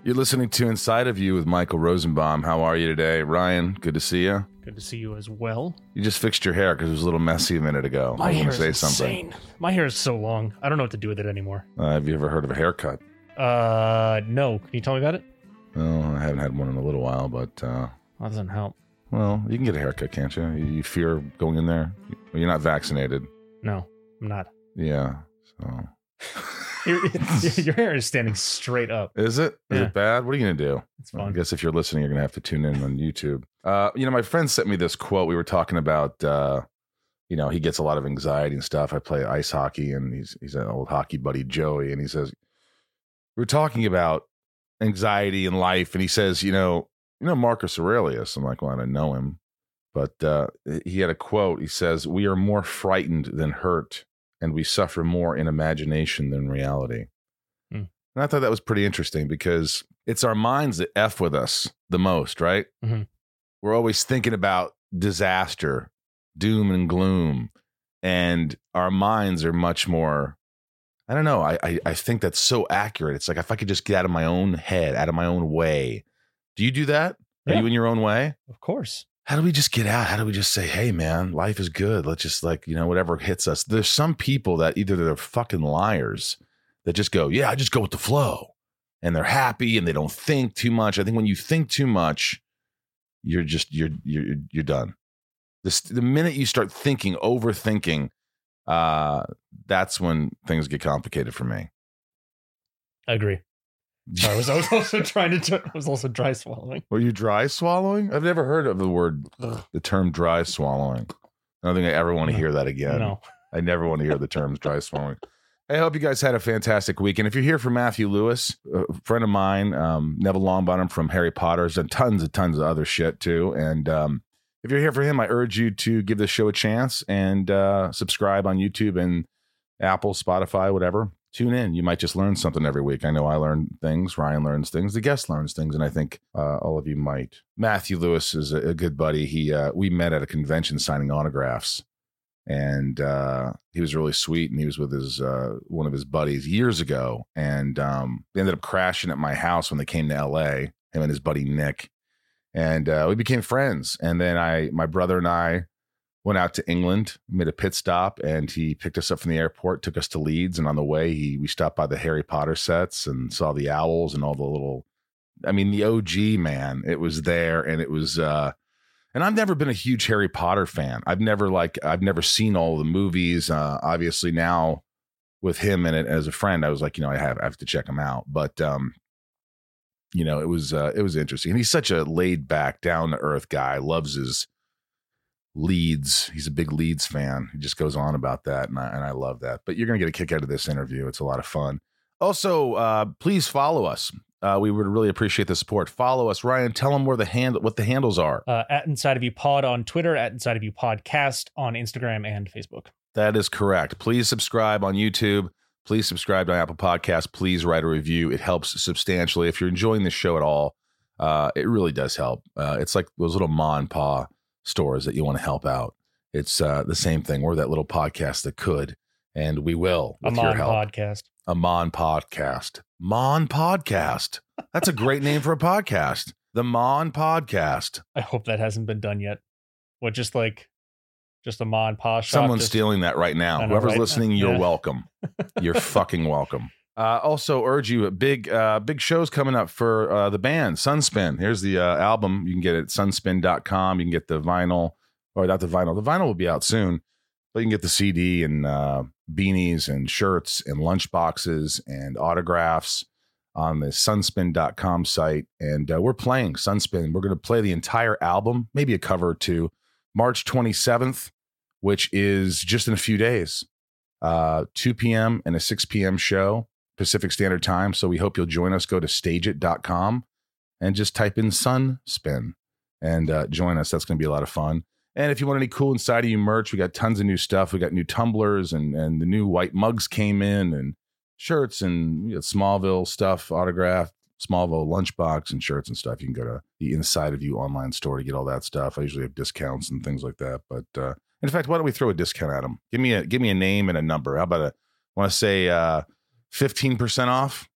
You're listening to Inside of You with Michael Rosenbaum. How are you today? Ryan, good to see you. Good to see you as well. You just fixed your hair because it was a little messy a minute ago. My hair is insane. My hair is so long. I don't know what to do with it anymore. Have you ever heard of a haircut? No. Can you tell me about it? Well, I haven't had one in a little while, but... That doesn't help. Well, you can get a haircut, can't you? You fear going in there? You're not vaccinated. No, I'm not. Yeah, so... Your hair is standing straight up. Is it? Is Yeah. it bad? What are you going to do? It's fun. I guess if you're listening, you're going to have to tune in on YouTube. My friend sent me this quote. We were talking about, he gets a lot of anxiety and stuff. I play ice hockey, and he's an old hockey buddy, Joey, and he says, we're talking about anxiety in life, and he says, you know Marcus Aurelius. I'm like, well, I don't know him. But he had a quote. He says, we are more frightened than hurt, and we suffer more in imagination than reality. And I thought that was pretty interesting because it's our minds that F with us the most, right? Mm-hmm. We're always thinking about disaster, doom and gloom, and our minds are much more, I don't know, I think that's so accurate. It's like if I could just get out of my own head, out of my own way. Do you do that? Are you in your own way? Of course. How do we just get out? How do we just say, hey, man, life is good. Let's just whatever hits us. There's some people that either they're fucking liars that just go, yeah, I just go with the flow. And they're happy and they don't think too much. I think when you think too much, you're done. The minute you start overthinking, that's when things get complicated for me. I agree. Sorry, I was also dry swallowing. Were you dry swallowing? I've never heard of the term dry swallowing. I don't think I ever want to hear that again. No. I never want to hear the terms dry swallowing. I hope you guys had a fantastic week. And if you're here for Matthew Lewis, a friend of mine, Neville Longbottom from Harry Potter, has done tons of other shit too. And if you're here for him, I urge you to give this show a chance and subscribe on YouTube and Apple, Spotify, whatever. Tune in. You might just learn something every week. I know I learn things. Ryan learns things. The guest learns things. And I think all of you might. Matthew Lewis is a good buddy. We met at a convention signing autographs. And he was really sweet. And he was with his one of his buddies years ago. And they ended up crashing at my house when they came to L.A., him and his buddy Nick. And we became friends. And then my brother and I went out to England, made a pit stop, and he picked us up from the airport, took us to Leeds. And on the way, we stopped by the Harry Potter sets and saw the owls and all the little, the OG, man, it was there. And it was, and I've never been a huge Harry Potter fan. I've never seen all the movies. Obviously now with him in it as a friend, I was like, I have to check him out. But, it was interesting. And he's such a laid back, down to earth guy, loves his Leeds. He's a big Leeds fan. He just goes on about that, and I love that. But you're going to get a kick out of this interview. It's a lot of fun. Also, please follow us. We would really appreciate the support. Follow us. Ryan, tell them what the handles are. At Inside of You Pod on Twitter, at Inside of You Podcast on Instagram and Facebook. That is correct. Please subscribe on YouTube. Please subscribe to Apple Podcasts. Please write a review. It helps substantially. If you're enjoying this show at all, it really does help. It's like those little ma and pa stores that you want to help out. It's the same thing. We're that little podcast that could, and we will with your help. Podcast. A Mon Podcast. Mon Podcast. That's a great name for a podcast. The Mon Podcast. I hope that hasn't been done yet. What, just a Ma and Pa shop? Someone's stealing that right now. Whoever's listening, you're welcome. You're fucking welcome. Also urge you, big shows coming up for the band Sunspin. Here's the album. You can get it at sunspin.com. You can get the vinyl, or not the vinyl. The vinyl will be out soon, but you can get the CD and beanies and shirts and lunch boxes and autographs on the sunspin.com site. And we're playing Sunspin. We're going to play the entire album, maybe a cover or two, March 27th, which is just in a few days. 2 p.m. and a 6 p.m. show. Pacific Standard Time. So we hope you'll join us. Go to stageit.com and just type in Sunspin and join us. That's going to be a lot of fun. And if you want any cool Inside of You merch, we got tons of new stuff. We got new tumblers and the new white mugs came in, and shirts, and we got Smallville stuff, autographed, Smallville lunchbox and shirts and stuff. You can go to the Inside of You online store to get all that stuff. I usually have discounts and things like that. But in fact, why don't we throw a discount at them? Give me a name and a number. How about want to say 15% off?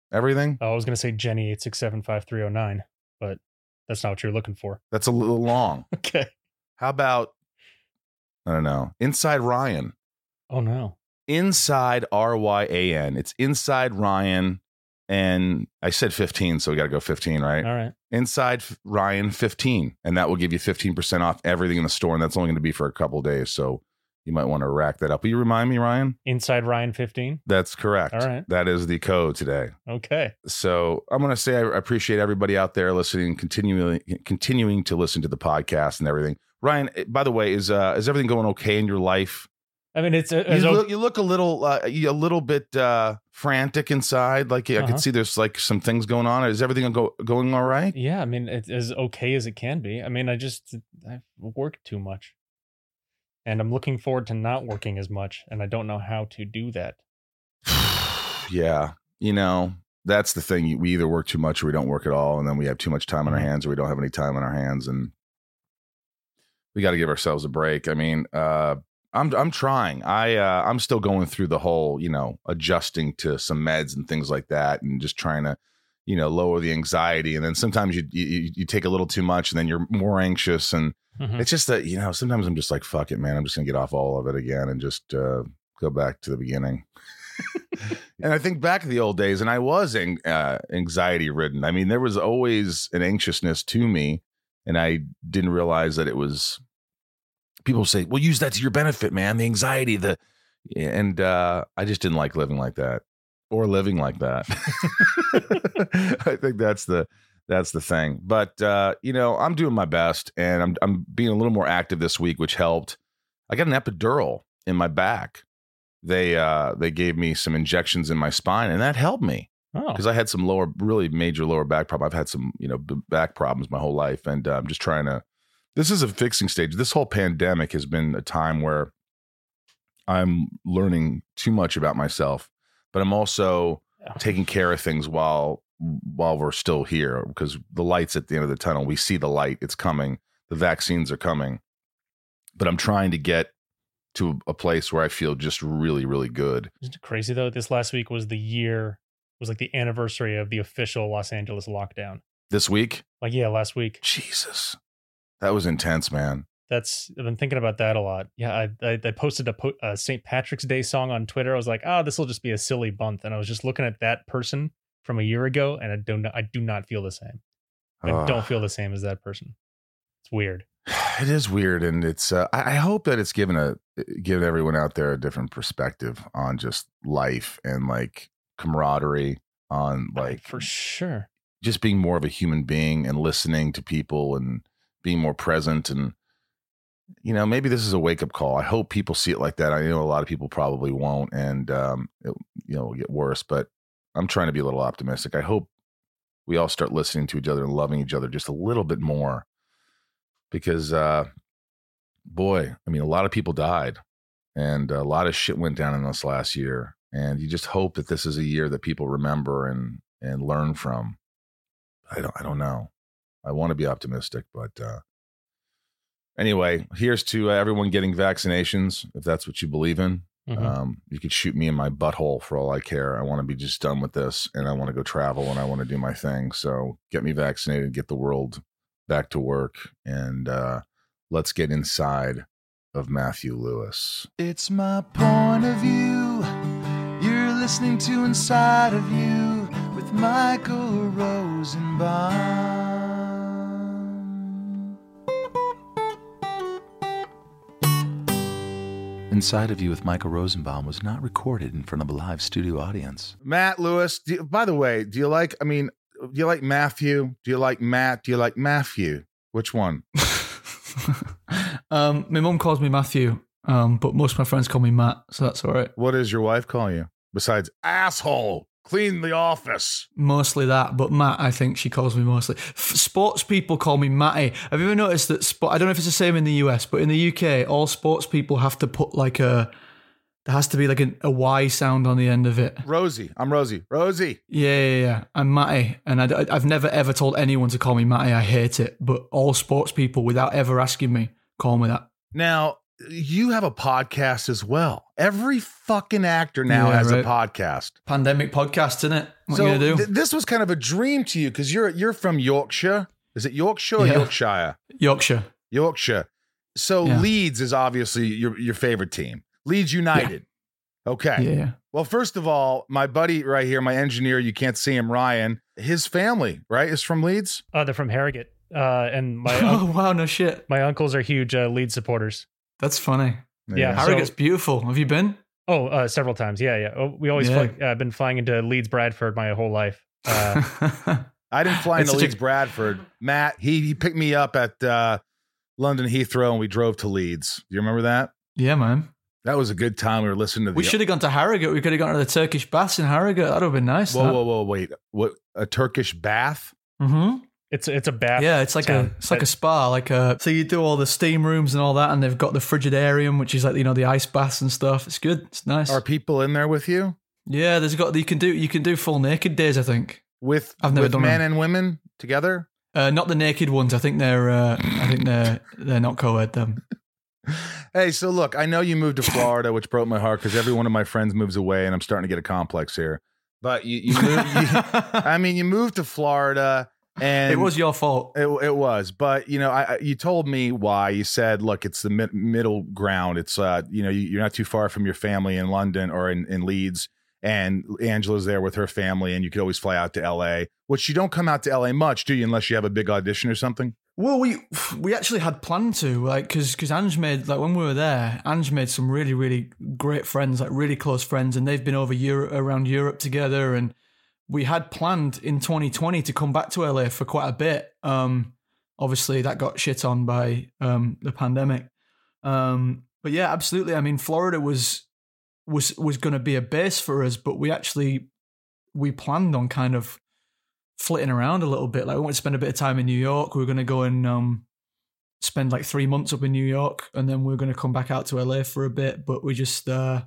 Everything? I was going to say Jenny 8675309, but that's not what you're looking for. That's a little long. Okay. How about, I don't know, Inside Ryan? Oh, no. Inside Ryan. It's Inside Ryan. And I said 15, so we got to go 15, right? All right. Inside Ryan 15. And that will give you 15% off everything in the store. And that's only going to be for a couple of days. So you might want to rack that up. Will you remind me, Ryan? Inside Ryan 15? That's correct. All right. That is the code today. Okay. So I'm going to say I appreciate everybody out there listening, continuing to listen to the podcast and everything. Ryan, by the way, is everything going okay in your life? I mean, you look a little bit frantic inside. Like I could see there's like some things going on. Is everything going all right? Yeah, I mean, it's as okay as it can be. I mean, I've worked too much, and I'm looking forward to not working as much, and I don't know how to do that. Yeah, that's the thing. We either work too much or we don't work at all, and then we have too much time on our hands, or we don't have any time on our hands, and we got to give ourselves a break. I mean, I'm trying. I'm still going through the whole, adjusting to some meds and things like that, and just trying to, lower the anxiety. And then sometimes you take a little too much, and then you're more anxious. And it's just that, sometimes I'm just like, fuck it, man. I'm just gonna get off all of it again and just go back to the beginning. And I think back to the old days, and I was anxiety ridden. I mean, there was always an anxiousness to me, and I didn't realize that it was. People say, well, use that to your benefit, man. The anxiety, and I just didn't like living like that or living like that. I think that's the thing. But, I'm doing my best, and I'm being a little more active this week, which helped. I got an epidural in my back. They gave me some injections in my spine, and that helped me because I had some really major lower back problem. I've had some, back problems my whole life, and I'm just trying to. This is a fixing stage. This whole pandemic has been a time where I'm learning too much about myself, but I'm also taking care of things while we're still here, because the light's at the end of the tunnel. We see the light. It's coming. The vaccines are coming. But I'm trying to get to a place where I feel just really, really good. Isn't it crazy, though? This last week was the anniversary of the official Los Angeles lockdown. This week? Last week. Jesus. That was intense, man. I've been thinking about that a lot. Yeah, I posted a St. Patrick's Day song on Twitter. I was like, this will just be a silly month. And I was just looking at that person from a year ago, and I do not feel the same. I don't feel the same as that person. It's weird. It is weird, and it's. I hope that it's given everyone out there a different perspective on just life and like camaraderie, on like for sure, just being more of a human being and listening to people and being more present. And maybe this is a wake-up call. I hope people see it like that. I know a lot of people probably won't, and it'll get worse, but I'm trying to be a little optimistic. I hope we all start listening to each other and loving each other just a little bit more, because boy, I mean, a lot of people died, and a lot of shit went down in this last year, and you just hope that this is a year that people remember and learn from. I don't know. I want to be optimistic, but anyway, here's to everyone getting vaccinations, if that's what you believe in. You could shoot me in my butthole for all I care. I want to be just done with this, and I want to go travel, and I want to do my thing. So get me vaccinated, get the world back to work, and let's get inside of Matthew Lewis. It's my point of view. You're listening to Inside of You with Michael Rosenbaum. Inside of You with Michael Rosenbaum was not recorded in front of a live studio audience. Matt Lewis, by the way, do you like Matthew? Do you like Matt? Do you like Matthew? Which one? My mum calls me Matthew, but most of my friends call me Matt, so that's all right. What does your wife call you? Besides asshole, clean the office. Mostly that, but Matt, I think she calls me mostly. Sports people call me Matty. Have you ever noticed that? I don't know if it's the same in the US, but in the UK, all sports people have to put there has to be like a Y sound on the end of it. Rosie. I'm Rosie. Rosie. Yeah. I'm Matty. And I've never ever told anyone to call me Matty. I hate it. But all sports people, without ever asking me, call me that. Now, you have a podcast as well. Every fucking actor now has a podcast. Pandemic podcast, isn't it? What so are you gonna do? This was kind of a dream to you because you're from Yorkshire. Is it Yorkshire or Yorkshire? Yorkshire. So Leeds is obviously your favorite team. Leeds United. Yeah. Okay. Yeah. Well, first of all, my buddy right here, my engineer, you can't see him, Ryan, his family, right, is from Leeds? They're from Harrogate. And my wow, no shit. My uncles are huge Leeds supporters. That's funny. Yeah. Harrogate's beautiful. Have you been? Oh, several times. Yeah. Oh, we always been flying into Leeds Bradford my whole life. I didn't fly into Leeds Bradford. Matt, he picked me up at London Heathrow and we drove to Leeds. Do you remember that? Yeah, man. That was a good time. We were listening to We should have gone to Harrogate. We could have gone to the Turkish baths in Harrogate. That would have been nice. Whoa, wait. What, a Turkish bath? Mm-hmm. It's a bath. Yeah, it's like a spa. So you do all the steam rooms and all that, and they've got the Frigidarium, which is like, the ice baths and stuff. It's good. It's nice. Are people in there with you? Yeah, you can do full naked days, I think. I've never done men and women together? Not the naked ones. I think they're not co-ed them. Hey, so look, I know you moved to Florida, which broke my heart because every one of my friends moves away, and I'm starting to get a complex here. But you moved to Florida, and it was your fault. It was, but you told me why. You said, look, it's the middle ground. It's you're not too far from your family in London or in Leeds, and Angela's there with her family, and you could always fly out to LA. Which you don't come out to LA much, do you? Unless you have a big audition or something. Well, we actually had planned to, because Ange made, when we were there, Ange made some really, really great friends, really close friends, and they've been around Europe together, and we had planned in 2020 to come back to LA for quite a bit. Obviously, that got shit on by the pandemic. But yeah, absolutely. I mean, Florida was going to be a base for us, but we planned on kind of flitting around a little bit. We wanted to spend a bit of time in New York. We were going to go and spend 3 months up in New York, and then we were going to come back out to LA for a bit. But we just,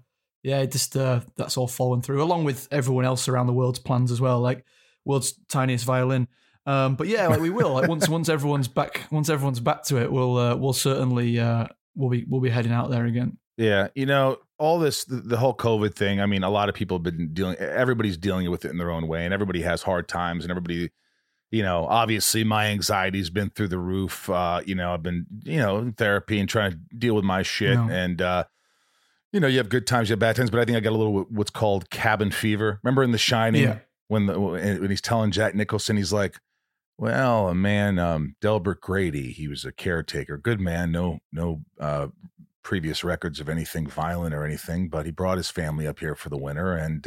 that's all fallen through, along with everyone else around the world's plans as well, like world's tiniest violin. But yeah, we will. Once everyone's back to it, we'll certainly we'll be heading out there again. Yeah, all this, the whole COVID thing, I mean, a lot of people have been everybody's dealing with it in their own way, and everybody has hard times, and everybody, obviously my anxiety's been through the roof. I've been, in therapy and trying to deal with my shit. No. And, you have good times, you have bad times, but I think I got a little, what's called cabin fever. Remember in The Shining, when he's telling Jack Nicholson, he's like, well, a man, Delbert Grady, he was a caretaker, good man, no, previous records of anything violent or anything, but he brought his family up here for the winter, and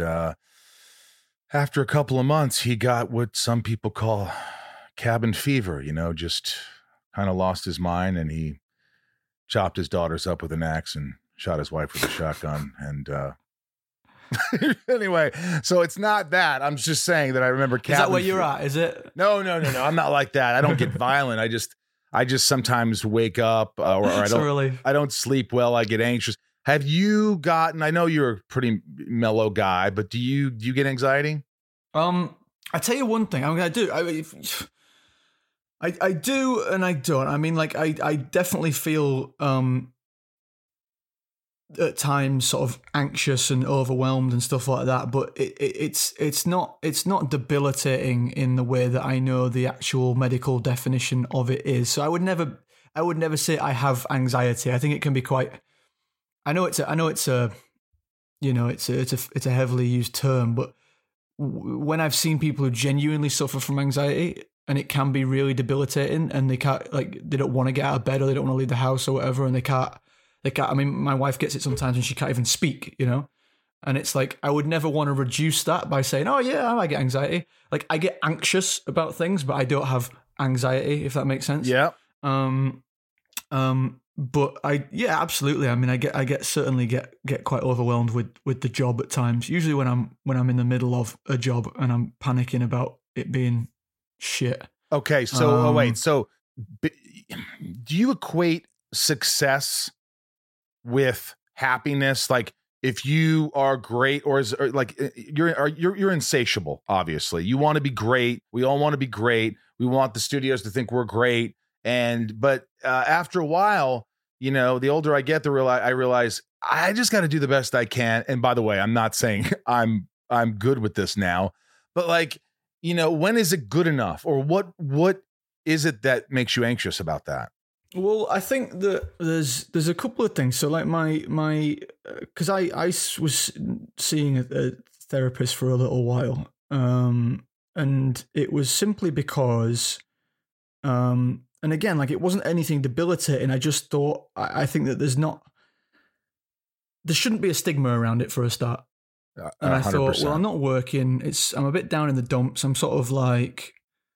after a couple of months he got what some people call cabin fever, just kind of lost his mind, and he chopped his daughters up with an axe and shot his wife with a shotgun. And anyway, so it's not that. I'm just saying that I remember cabin. Is that where you're at? Is it? No, I'm not like that. I don't get violent. I just sometimes wake up or I don't sleep well. I get anxious. Have you gotten, I know you're a pretty mellow guy, but do you get anxiety? I tell you one thing, I do. I do and I don't. I mean, I definitely feel at times sort of anxious and overwhelmed and stuff like that, but it's not debilitating in the way that I know the actual medical definition of it is. So I would never say I have anxiety. I think it can be quite. I know it's a heavily used term, but when I've seen people who genuinely suffer from anxiety, and it can be really debilitating, and they can't, they don't want to get out of bed, or they don't want to leave the house or whatever, and they can't. I mean, my wife gets it sometimes and she can't even speak, and it's I would never want to reduce that by saying, oh yeah, I get anxiety. I get anxious about things, but I don't have anxiety, if that makes sense. Yeah. But absolutely. I mean, I certainly get quite overwhelmed with the job at times, usually when I'm in the middle of a job and I'm panicking about it being shit. Okay. So, wait, so do you equate success with happiness? If you are great, or you're insatiable, obviously you want to be great. We all want to be great. We want the studios to think we're great. But after a while, you know, the older I get, I realize I just got to do the best I can. And by the way, I'm not saying I'm good with this now, but like, you know, when is it good enough, or what is it that makes you anxious about that? Well, I think that there's a couple of things. So like my because I was seeing a therapist for a little while, and it was simply because, and again, like it wasn't anything debilitating. I just thought I think that there shouldn't be a stigma around it for a start. And I 100%. Thought, well, I'm not working. I'm a bit down in the dumps. I'm sort of like,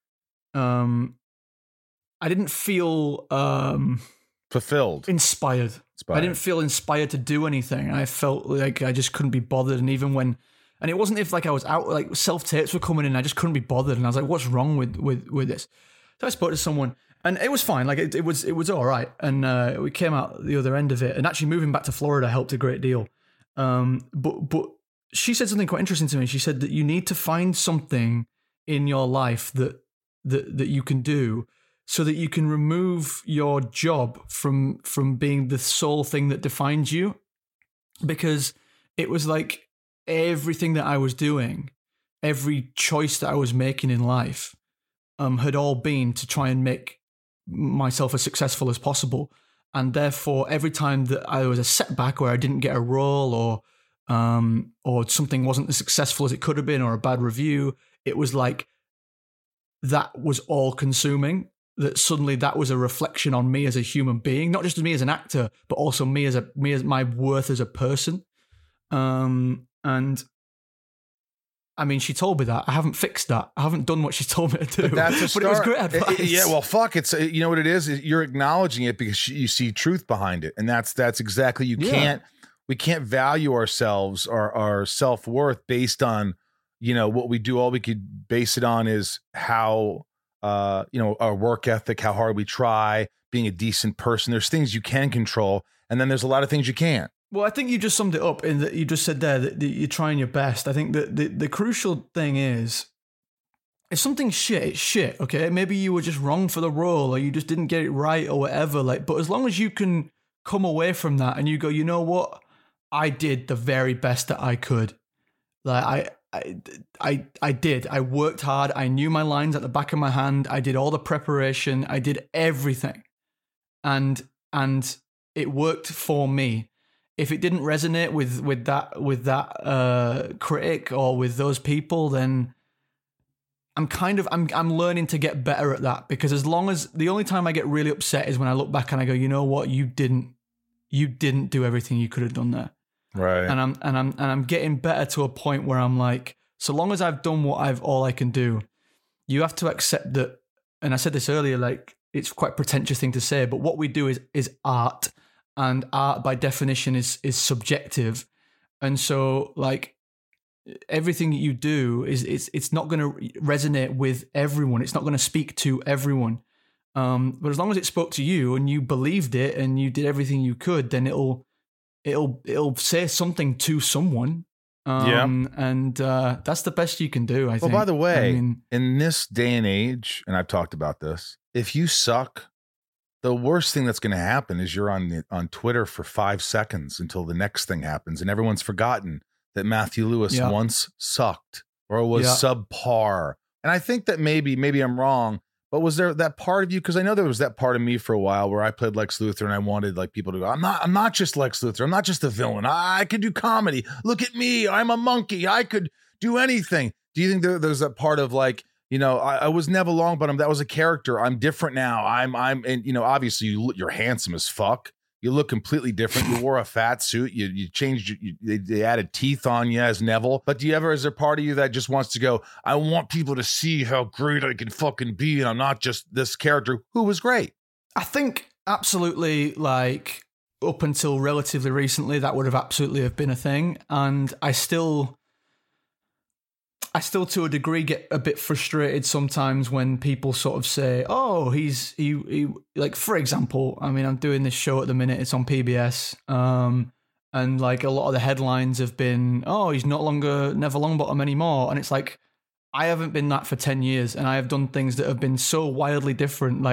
I didn't feel fulfilled, inspired. I didn't feel inspired to do anything. I felt like I just couldn't be bothered. And even when, and it wasn't if like I was out, like self-tapes were coming in, I just couldn't be bothered. And I was like, what's wrong with this? So I spoke to someone, and it was fine. Like it was all right. And we came out the other end of it. And actually moving back to Florida helped a great deal. But she said something quite interesting to me. She said that you need to find something in your life that you can do, so that you can remove your job from being the sole thing that defines you. Because it was like everything that I was doing, every choice that I was making in life, had all been to try and make myself as successful as possible. And therefore, every time that I was a setback, or I didn't get a role, or something wasn't as successful as it could have been, or a bad review, it was like that was all consuming. That suddenly that was a reflection on me as a human being, not just me as an actor, but also me as my worth as a person. And I mean, she told me that. I haven't fixed that. I haven't done what she told me to do. But that's a start. But it was great advice. Yeah, well, fuck. It's, you know what it is? You're acknowledging it because you see truth behind it, and that's exactly. We can't value ourselves or our self-worth based on, you know, what we do. All we could base it on is how, you know, our work ethic, how hard we try, being a decent person. There's things you can control, and then there's a lot of things you can't. Well, I think you just summed it up in that you just said there that you're trying your best. I think that the crucial thing is, if something's shit, it's shit, okay? Maybe you were just wrong for the role, or you just didn't get it right, or whatever. Like, but as long as you can come away from that and you go, you know what? I did the very best that I could. Like I did. I worked hard. I knew my lines at the back of my hand. I did all the preparation. I did everything, and it worked for me. If it didn't resonate with that critic or with those people, then I'm learning to get better at that. Because as long as the only time I get really upset is when I look back and I go, you know what, you didn't do everything you could have done there. Right. And I'm getting better to a point where I'm like, so long as I've done all I can do, you have to accept that. And I said this earlier, like it's quite a pretentious thing to say, but what we do is art, and art by definition is subjective. And so like everything that you do it's not going to resonate with everyone. It's not going to speak to everyone. But as long as it spoke to you and you believed it and you did everything you could, then it'll say something to someone. And that's the best you can do, I think. Well, by the way, in this day and age, and I've talked about this, if you suck, the worst thing that's going to happen is you're on Twitter for 5 seconds until the next thing happens, and everyone's forgotten that Matthew Lewis once sucked or was subpar. And I think that maybe I'm wrong, but was there that part of you? Because I know there was that part of me for a while where I played Lex Luthor and I wanted like people to go, I'm not just Lex Luthor. I'm not just a villain. I could do comedy. Look at me. I'm a monkey. I could do anything. Do you think there's that part of like, you know, I was Neville Longbottom. That was a character. I'm different now. And you know, obviously you're handsome as fuck. You look completely different. You wore a fat suit. You changed. They added teeth on you as Neville. But is there part of you that just wants to go, I want people to see how great I can fucking be, and I'm not just this character who was great? I think absolutely, like up until relatively recently, that would have absolutely have been a thing. And I still to a degree get a bit frustrated sometimes when people sort of say, oh, he like, for example, I mean, I'm doing this show at the minute, it's on PBS, and like a lot of the headlines have been, oh, he's no longer Neville Longbottom anymore. And it's like, I haven't been that for 10 years and I have done things that have been so wildly different. Like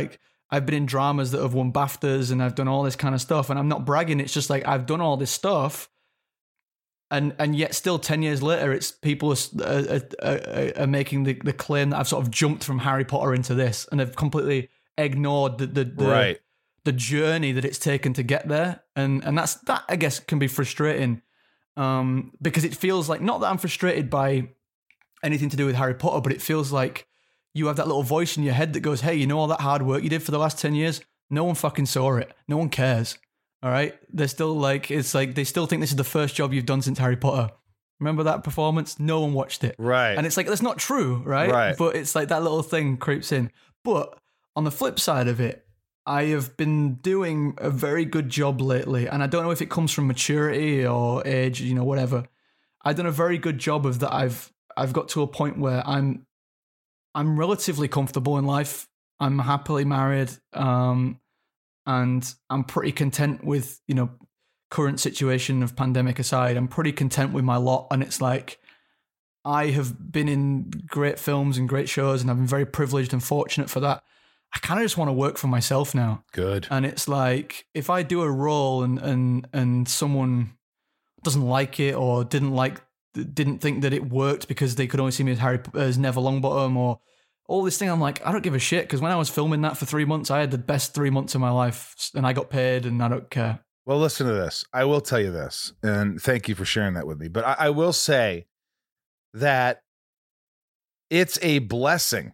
I've been in dramas that have won BAFTAs and I've done all this kind of stuff. And I'm not bragging. It's just like I've done all this stuff. And yet still 10 years later, it's people are making the claim that I've sort of jumped from Harry Potter into this, and they've completely ignored the journey that it's taken to get there. And that I guess can be frustrating, because it feels like, not that I'm frustrated by anything to do with Harry Potter, but it feels like you have that little voice in your head that goes, hey, you know all that hard work you did for the last 10 years? No one fucking saw it. No one cares. All right. They're still like, it's like they still think this is the first job you've done since Harry Potter. Remember that performance? No one watched it. Right. And it's like, that's not true, right? Right. But it's like that little thing creeps in. But on the flip side of it, I have been doing a very good job lately. And I don't know if it comes from maturity or age, whatever. I've done a very good job of that. I've got to a point where I'm relatively comfortable in life. I'm happily married. And I'm pretty content with, current situation of pandemic aside. I'm pretty content with my lot. And it's like, I have been in great films and great shows, and I've been very privileged and fortunate for that. I kind of just want to work for myself now. Good. And it's like, if I do a role and someone doesn't like it or didn't think that it worked because they could only see me as Neville Longbottom or all this thing, I'm like, I don't give a shit, because when I was filming that for 3 months, I had the best 3 months of my life, and I got paid, and I don't care. Well, listen to this. I will tell you this, and thank you for sharing that with me. But I will say that it's a blessing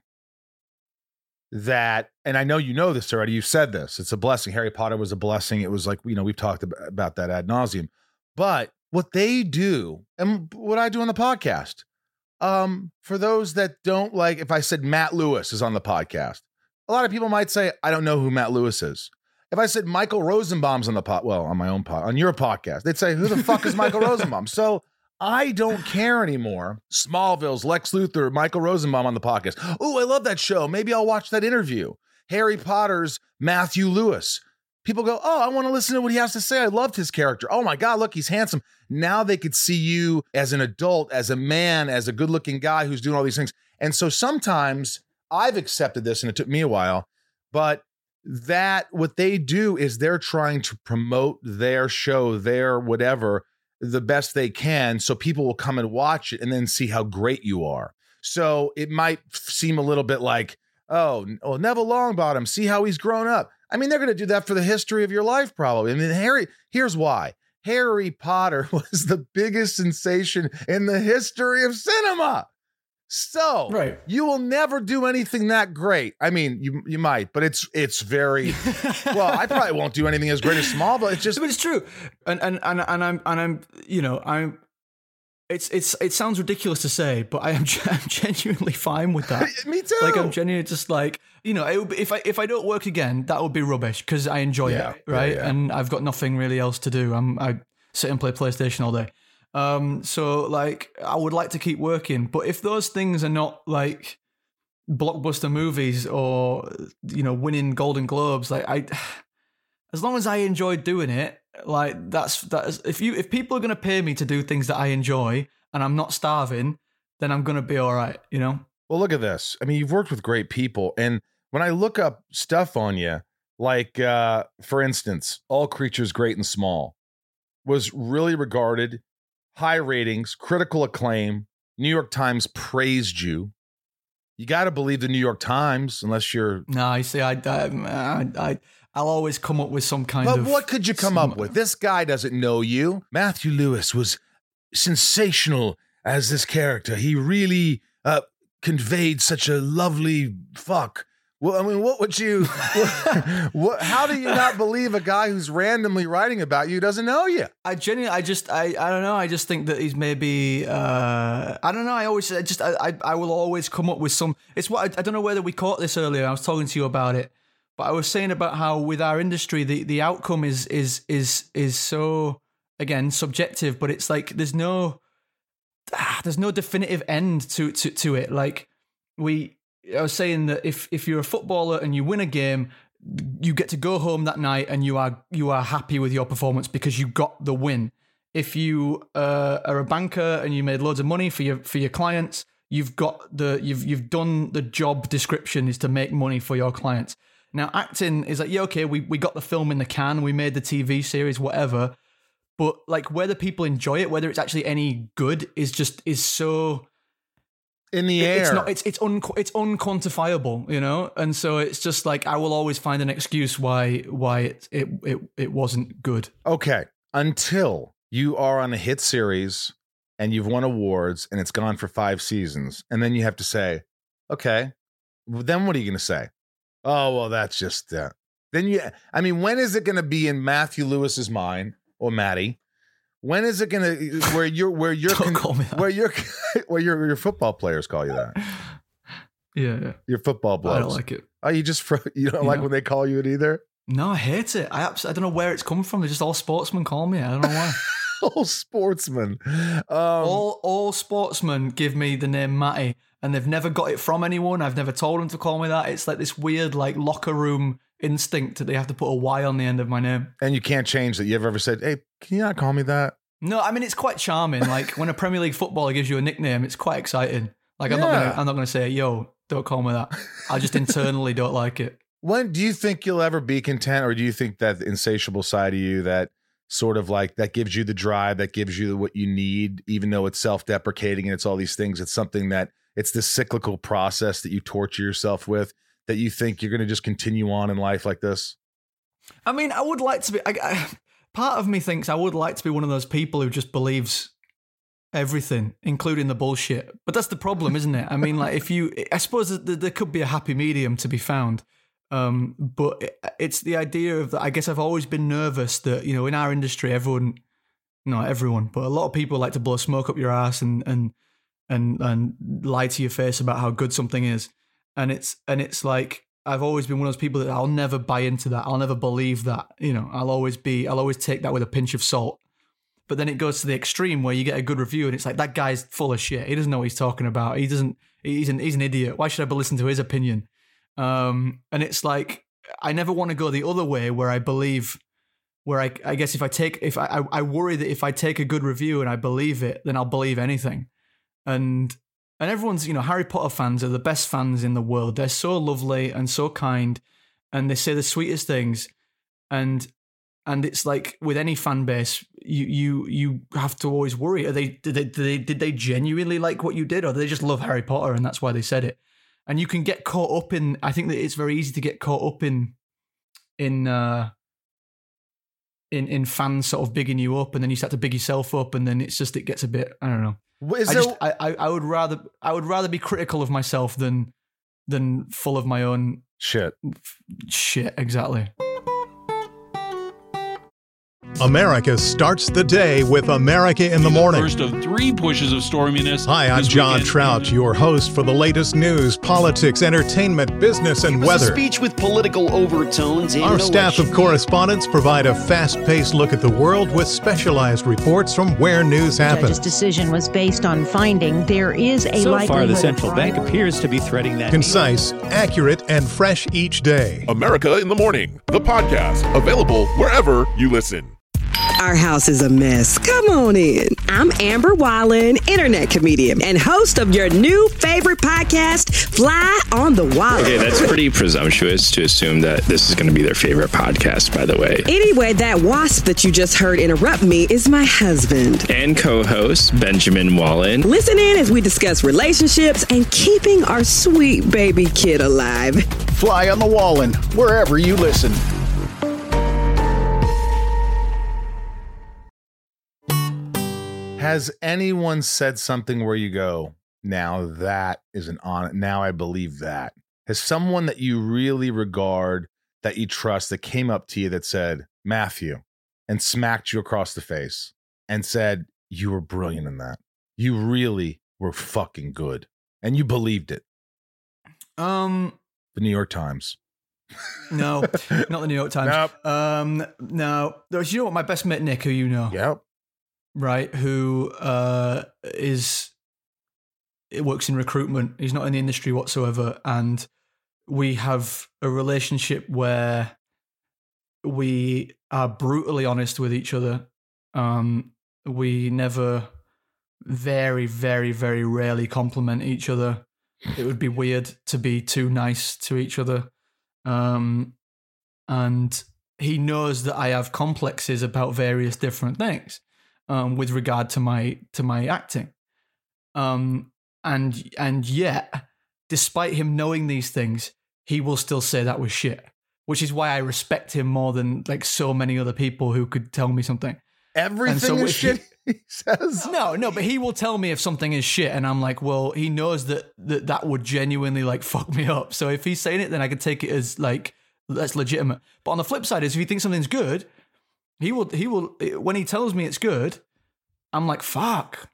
that, and I know you know this already, you've said this, it's a blessing. Harry Potter was a blessing. It was like, we've talked about that ad nauseum. But what they do, and what I do on the podcast, for those that don't like, if I said Matt Lewis is on the podcast, a lot of people might say, I don't know who Matt Lewis is. If I said Michael Rosenbaum's on the on my own on your podcast, they'd say, who the fuck is Michael Rosenbaum? So I don't care anymore. Smallville's Lex Luthor, Michael Rosenbaum on the podcast. Oh, I love that show. Maybe I'll watch that interview. Harry Potter's Matthew Lewis. People go, oh, I want to listen to what he has to say. I loved his character. Oh my God, look, he's handsome. Now they could see you as an adult, as a man, as a good-looking guy who's doing all these things. And so sometimes I've accepted this, and it took me a while, but that what they do is they're trying to promote their show, their whatever, the best they can, so people will come and watch it and then see how great you are. So it might seem a little bit like, oh, Neville Longbottom, see how he's grown up. I mean, they're going to do that for the history of your life, probably. I mean, here's why. Harry Potter was the biggest sensation in the history of cinema. So right. You will never do anything that great. I mean, you might, but it's very, well, I probably won't do anything as great as Smallville. It's just, but it's true. And I'm, it sounds ridiculous to say, but I'm genuinely fine with that. Me too. Like, I'm genuinely just like, it would be, if I don't work again, that would be rubbish, because I enjoy it, right? Yeah. And I've got nothing really else to do. I sit and play PlayStation all day. So like, I would like to keep working, but if those things are not like blockbuster movies or, winning Golden Globes, like as long as I enjoy doing it, like that's if people are going to pay me to do things that I enjoy and I'm not starving, then I'm going to be all right, Well, look at this. I mean, you've worked with great people, and when I look up stuff on you, like, for instance, All Creatures Great and Small was really regarded, high ratings, critical acclaim. New York Times praised you. You got to believe the New York Times, unless you're... No, you see, I'll always come up with some kind of... But what could you come up with? This guy doesn't know you. Matthew Lewis was sensational as this character. He really conveyed such a lovely fuck. Well, I mean, what would you... how do you not believe a guy who's randomly writing about you doesn't know you? I don't know. I just think that he's maybe... I don't know. I will always come up with some... It's what I don't know whether we caught this earlier. I was talking to you about it. But I was saying about how with our industry, the outcome is so, again, subjective, but it's like there's no definitive end to it. Like I was saying that if you're a footballer and you win a game, you get to go home that night and you are happy with your performance because you got the win. If you are a banker and you made loads of money for your clients, you've done the job description is to make money for your clients. Now, acting is like, yeah, okay, we got the film in the can, we made the TV series, whatever. But like whether people enjoy it, whether it's actually any good, is so in the air. It's unquantifiable, you know. And so it's just like I will always find an excuse why it wasn't good. Okay, until you are on a hit series and you've won awards and it's gone for 5 seasons, and then you have to say, okay, then what are you going to say? Oh well, that's just then when is it going to be in Matthew Lewis's mind? Or Maddie, when is it gonna where your football players call you that? Yeah. Your football blows. I don't like it. Oh, you don't like when they call you it either? No, I hate it. I don't know where it's come from. They're just all sportsmen call me. I don't know why. All sportsmen. All sportsmen give me the name Matty, and they've never got it from anyone. I've never told them to call me that. It's like this weird like locker room instinct that they have to put a Y on the end of my name. And you can't change that. You ever said, hey, can you not call me that? No, I mean, it's quite charming. Like when a Premier League footballer gives you a nickname, it's quite exciting. Like I'm not gonna say, yo, don't call me that. I just internally don't like it. When do you think you'll ever be content, or do you think that insatiable side of you that sort of like that gives you the drive, that gives you what you need, even though it's self-deprecating and it's all these things, it's something that it's this cyclical process that you torture yourself with, that you think you're going to just continue on in life like this? I mean, I would like to be. Part of me thinks I would like to be one of those people who just believes everything, including the bullshit. But that's the problem, isn't it? I mean, like I suppose there could be a happy medium to be found. But it's the idea of that. I guess I've always been nervous that, you know, in our industry, not everyone, but a lot of people like to blow smoke up your ass and lie to your face about how good something is. And it's like, I've always been one of those people that I'll never buy into that. I'll never believe that, you know, I'll always take that with a pinch of salt. But then it goes to the extreme where you get a good review and it's like, that guy's full of shit. He doesn't know what he's talking about. He's an idiot. Why should I listen to his opinion? And it's like, I never want to go the other way where I believe, where I guess I worry that if I take a good review and I believe it, then I'll believe anything. And everyone's, you know, Harry Potter fans are the best fans in the world. They're so lovely and so kind, and they say the sweetest things. And it's like with any fan base, you have to always worry. Did they genuinely like what you did, or do they just love Harry Potter and that's why they said it? And you can get caught up in. I think that it's very easy to get caught up in fans sort of bigging you up, and then you start to big yourself up, and then it gets a bit. I don't know. I would rather be critical of myself than full of my own shit. Shit, exactly. America starts the day with America in the Morning. First of 3 pushes of storminess. Hi, I'm John Trout, your host for the latest news, politics, entertainment, business, and weather. A speech with political overtones. Our staff of correspondents provide a fast-paced look at the world with specialized reports from where news happens. The judge's decision was based on finding there is a so far, the central bank appears to be threading that. Concise, accurate, and fresh each day. America in the Morning, the podcast, available wherever you listen. Our house is a mess. Come on in. I'm Amber Wallen, internet comedian and host of your new favorite podcast, Fly on the Wall. Okay, that's pretty presumptuous to assume that this is going to be their favorite podcast, by the way. Anyway, that wasp that you just heard interrupt me is my husband. And co-host, Benjamin Wallen. Listen in as we discuss relationships and keeping our sweet baby kid alive. Fly on the Wallen, wherever you listen. Has anyone said something where you go, now that is now I believe that? Has someone that you really regard, that you trust, that came up to you that said, Matthew, and smacked you across the face and said, you were brilliant in that. You really were fucking good. And you believed it? The New York Times. No, not the New York Times. Nope. No. You know what? My best mate, Nick, who you know. Yep. Right, who works in recruitment. He's not in the industry whatsoever, and we have a relationship where we are brutally honest with each other. We never, very, very, very rarely compliment each other. It would be weird to be too nice to each other. and he knows that I have complexes about various different things with regard to my acting. And yet, despite him knowing these things, he will still say that was shit, which is why I respect him more than like so many other people who could tell me something. Everything is shit, he says. No, but he will tell me if something is shit, and I'm like, well, he knows that would genuinely like fuck me up. So if he's saying it, then I could take it as like that's legitimate. But on the flip side is if he thinks something's good, he will when he tells me it's good, I'm like, fuck.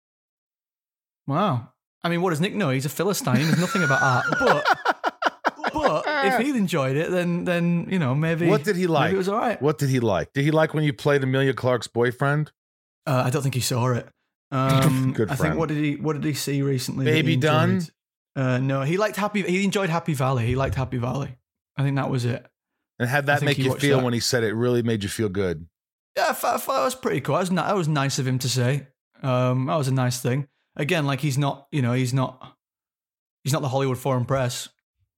Wow. I mean, what does Nick know? He's a Philistine. He knows nothing about art. But if he enjoyed it, then you know, maybe. What did he like? Maybe it was all right. What did he like? Did he like when you played Emilia Clarke's boyfriend? I don't think he saw it. Good friend. I think what did he see recently? Baby Dunn? No, he enjoyed Happy Valley. He liked Happy Valley. I think that was it. And how'd that make you feel when he said it? Really made you feel good? Yeah, I thought it was pretty cool. That was nice of him to say. That was a nice thing. Again, like he's not the Hollywood Foreign Press.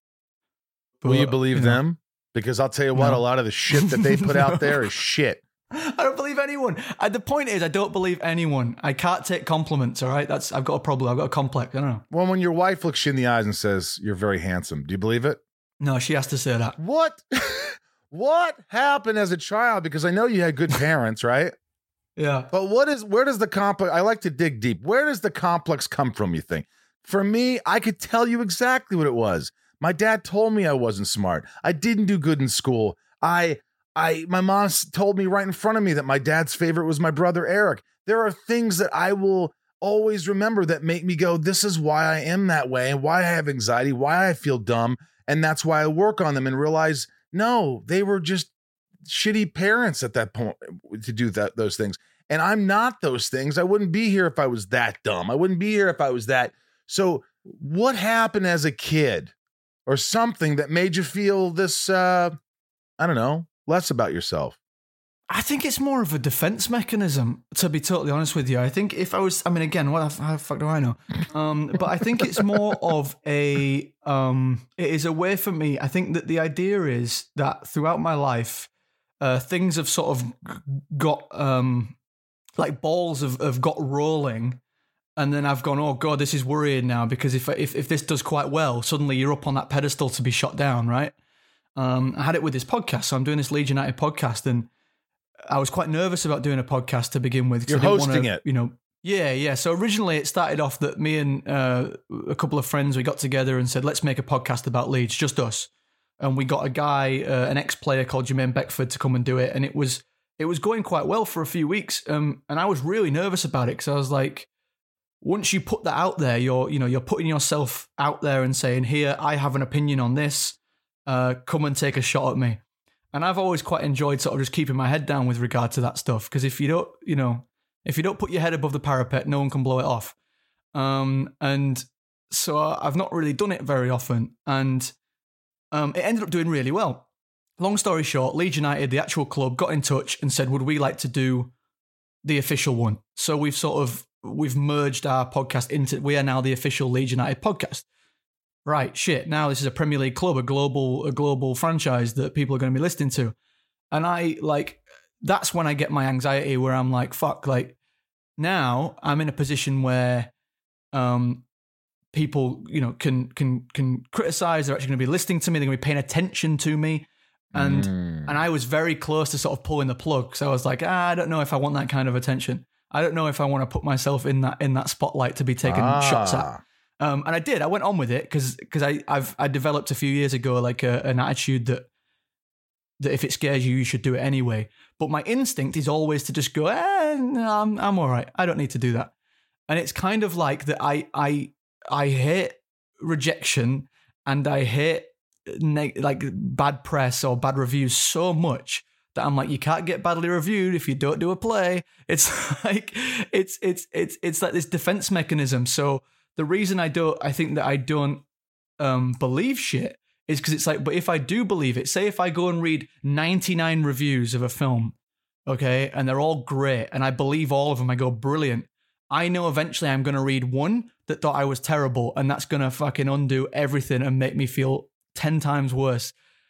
But, will you believe them? Because I'll tell you what, a lot of the shit that they put out there is shit. I don't believe anyone. The point is, I don't believe anyone. I can't take compliments, all right? I've got a problem. I've got a complex. I don't know. Well, when your wife looks you in the eyes and says, you're very handsome, do you believe it? No, she has to say that. What? What happened as a child? Because I know you had good parents, right? Yeah. But where does the complex, I like to dig deep. Where does the complex come from, you think? For me, I could tell you exactly what it was. My dad told me I wasn't smart. I didn't do good in school. My mom told me right in front of me that my dad's favorite was my brother Eric. There are things that I will always remember that make me go, this is why I am that way and why I have anxiety, why I feel dumb. And that's why I work on them and realize, no, they were just shitty parents at that point to do those things. And I'm not those things. I wouldn't be here if I was that dumb. I wouldn't be here if I was that. So what happened as a kid or something that made you feel this, I don't know, less about yourself? I think it's more of a defense mechanism, to be totally honest with you. I think if I was, I mean, again, how the fuck do I know? But I think it's more of it is a way for me. I think that the idea is that throughout my life, things have sort of got, like balls have got rolling. And then I've gone, oh God, this is worrying now, because if this does quite well, suddenly you're up on that pedestal to be shot down, right? I had it with this podcast. So I'm doing this Leeds United podcast, and I was quite nervous about doing a podcast to begin with. You're hosting it. You know, yeah. So originally it started off that me and a couple of friends, we got together and said, let's make a podcast about Leeds, just us. And we got a guy, an ex-player called Jermaine Beckford, to come and do it. And it was going quite well for a few weeks. And I was really nervous about it because I was like, once you put that out there, you're putting yourself out there and saying, here, I have an opinion on this. Come and take a shot at me. And I've always quite enjoyed sort of just keeping my head down with regard to that stuff. Because if you don't put your head above the parapet, no one can blow it off. And so I've not really done it very often. And it ended up doing really well. Long story short, Leeds United, the actual club, got in touch and said, would we like to do the official one? So we've merged our podcast into, we are now the official Leeds United podcast. Right, shit, now this is a Premier League club, a global franchise that people are going to be listening to. And that's when I get my anxiety where I'm like, fuck, like now I'm in a position where people, can criticize, they're actually going to be listening to me, they're going to be paying attention to me. And I was very close to sort of pulling the plug. So I was like, I don't know if I want that kind of attention. I don't know if I want to put myself in that spotlight to be taken shots at. And I did. I went on with it because I developed a few years ago like an attitude that if it scares you, you should do it anyway. But my instinct is always to just go, no, I'm all right. I don't need to do that. And it's kind of like that. I hate rejection and I hate like bad press or bad reviews so much that I'm like, you can't get badly reviewed if you don't do a play. It's like it's like this defense mechanism. So the reason I think that I don't believe shit is because it's like, but if I do believe it, say if I go and read 99 reviews of a film, okay, and they're all great, and I believe all of them, I go, brilliant. I know eventually I'm going to read one that thought I was terrible, and that's going to fucking undo everything and make me feel 10 times worse.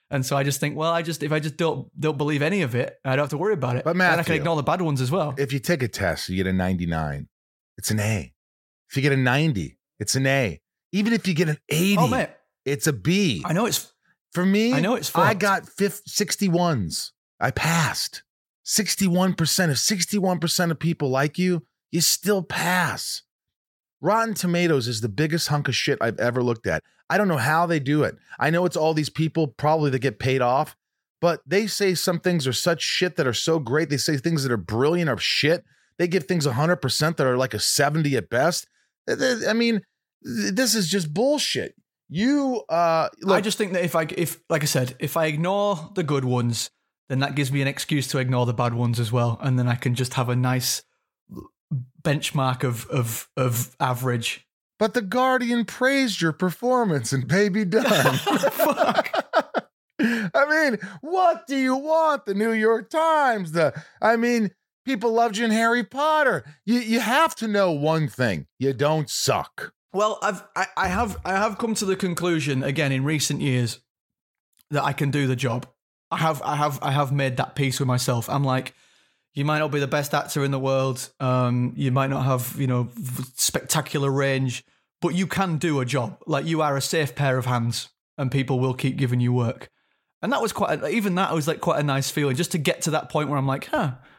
And so I just think, well, if I just don't believe any of it, I don't have to worry about it. But Matthew, and I can ignore the bad ones as well. If you take a test, you get a 99, it's an A. If you get a 90, it's an A. Even if you get an 80, it's a B. I know it's for me. I know it's fucked. I got 61s. I passed. 61%. If 61% of people like you, you still pass. Rotten Tomatoes is the biggest hunk of shit I've ever looked at. I don't know how they do it. I know it's all these people probably that get paid off, but they say some things are such shit that are so great. They say things that are brilliant are shit. They give things 100% that are like a 70 at best. I mean, this is just bullshit. Look, I just think that if like I said, if I ignore the good ones, then that gives me an excuse to ignore the bad ones as well, and then I can just have a nice benchmark of average. But The Guardian praised your performance in Baby Done. Fuck. I mean, what do you want? The New York Times. People loved you in Harry Potter. You have to know one thing: you don't suck. Well, I have come to the conclusion again in recent years that I can do the job. I have made that peace with myself. I'm like, you might not be the best actor in the world. You might not have, spectacular range, but you can do a job. Like, you are a safe pair of hands, and people will keep giving you work. And that was quite a nice feeling, just to get to that point where I'm like,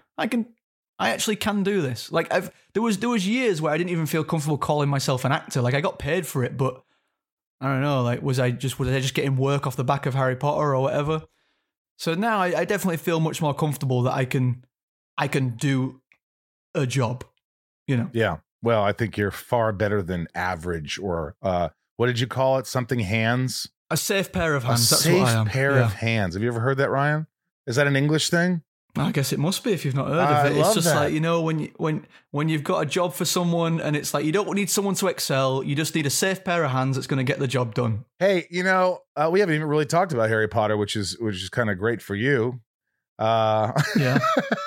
I actually can do this. Like, there was years where I didn't even feel comfortable calling myself an actor. Like, I got paid for it, but I don't know. Like, was I just getting work off the back of Harry Potter or whatever? So now I definitely feel much more comfortable that I can do a job, Yeah. Well, I think you're far better than average, or what did you call it? Something hands? A safe pair of hands. That's safe what I am. pair of hands. Have you ever heard that, Ryan? Is that an English thing? I guess it must be if you've not heard of it. It's just that. Like, when you've got a job for someone and it's like, you don't need someone to excel. You just need a safe pair of hands that's going to get the job done. Hey, we haven't even really talked about Harry Potter, which is kind of great for you. Yeah.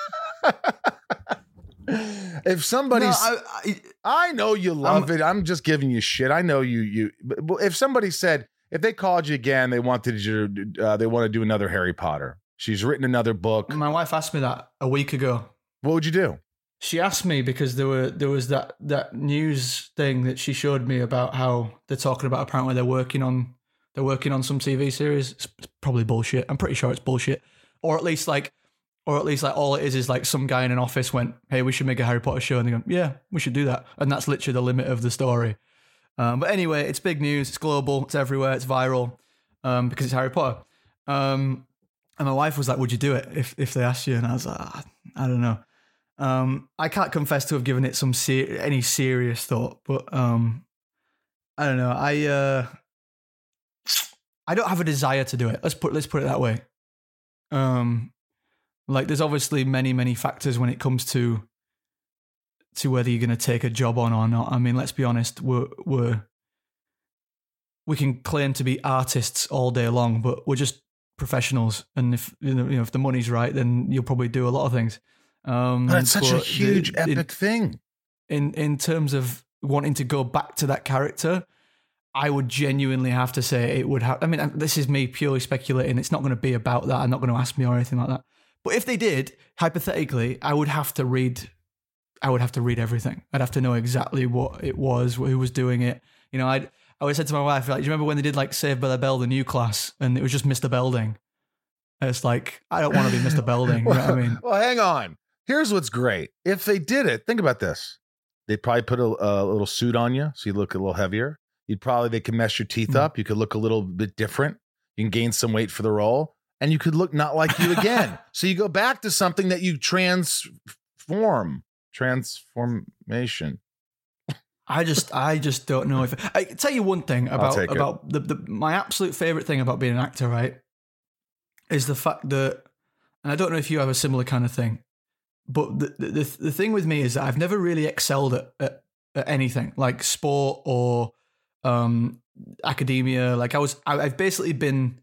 If somebody's, I know you love it. I'm just giving you shit. I know you. But if somebody said, if they called you again, they wanted you, they want to do another Harry Potter. She's written another book. My wife asked me that a week ago. What would you do? She asked me because there was that news thing that she showed me about how they're talking about, apparently they're working on some TV series. It's probably bullshit. I'm pretty sure it's bullshit. Or at least like all it is like some guy in an office went, hey, we should make a Harry Potter show. And they go, yeah, we should do that. And that's literally the limit of the story. But anyway, it's big news. It's global. It's everywhere. It's viral because it's Harry Potter. And my wife was like, would you do it if they asked you? And I was like, I don't know. I can't confess to have given it any serious thought, but I don't know. I don't have a desire to do it. Let's put it that way. Like, there's obviously many, many factors when it comes to whether you're going to take a job on or not. I mean, let's be honest. We can claim to be artists all day long, but we're just professionals. And if if the money's right, then you'll probably do a lot of things. But it's such a huge, epic thing. In terms of wanting to go back to that character, I would genuinely have to say it would have. I mean, this is me purely speculating. It's not going to be about that. I'm not going to ask me or anything like that. But if they did, hypothetically, I would have to read everything. I'd have to know exactly what it was, who was doing it. I always said to my wife, like, do you remember when they did like Saved by the Bell, the new class, and it was just Mr. Belding? And it's like, I don't want to be Mr. Belding. You know what I mean? Well, hang on. Here's what's great. If they did it, think about this. They'd probably put a little suit on you, so you look a little heavier. They could mess your teeth up. You could look a little bit different. You can gain some weight for the role, and you could look not like you again. So you go back to something that you transformation. I just don't know if I tell you one thing about my absolute favorite thing about being an actor, right, is the fact that, and I don't know if you have a similar kind of thing, but the thing with me is that I've never really excelled at anything like sport or academia. Like I've basically been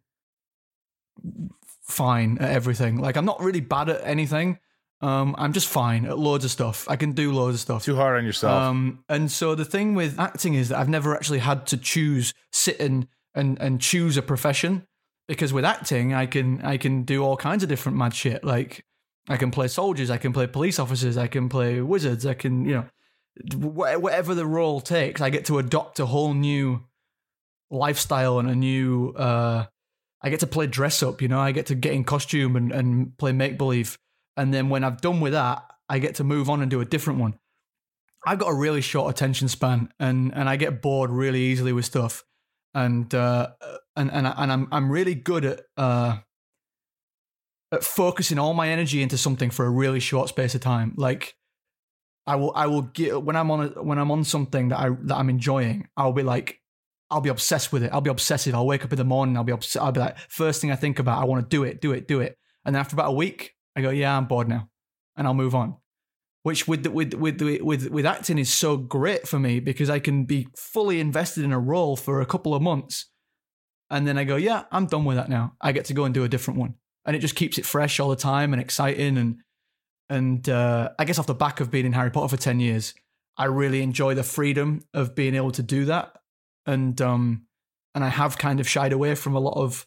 fine at everything. Like, I'm not really bad at anything. I'm just fine at loads of stuff. I can do loads of stuff. Too hard on yourself. And so the thing with acting is that I've never actually had to sit and choose a profession, because with acting, I can do all kinds of different mad shit. Like I can play soldiers, I can play police officers, I can play wizards, I can, you know, whatever the role takes, I get to adopt a whole new lifestyle and a new, I get to play dress up, you know, I get to get in costume and play make-believe. And then when I've done with that, I get to move on and do a different one. I've got a really short attention span and I get bored really easily with stuff. And I'm really good at focusing all my energy into something for a really short space of time. Like I will get when I'm on something that I'm enjoying, I'll be obsessed with it. I'll be obsessive. I'll wake up in the morning. I'll be like, first thing I think about, I want to do it. And then after about a week, I go, yeah, I'm bored now, and I'll move on. Which with acting is so great for me because I can be fully invested in a role for a couple of months, and then I go, yeah, I'm done with that now. I get to go and do a different one, and it just keeps it fresh all the time and exciting. And I guess off the back of being in Harry Potter for 10 years, I really enjoy the freedom of being able to do that. And I have kind of shied away from a lot of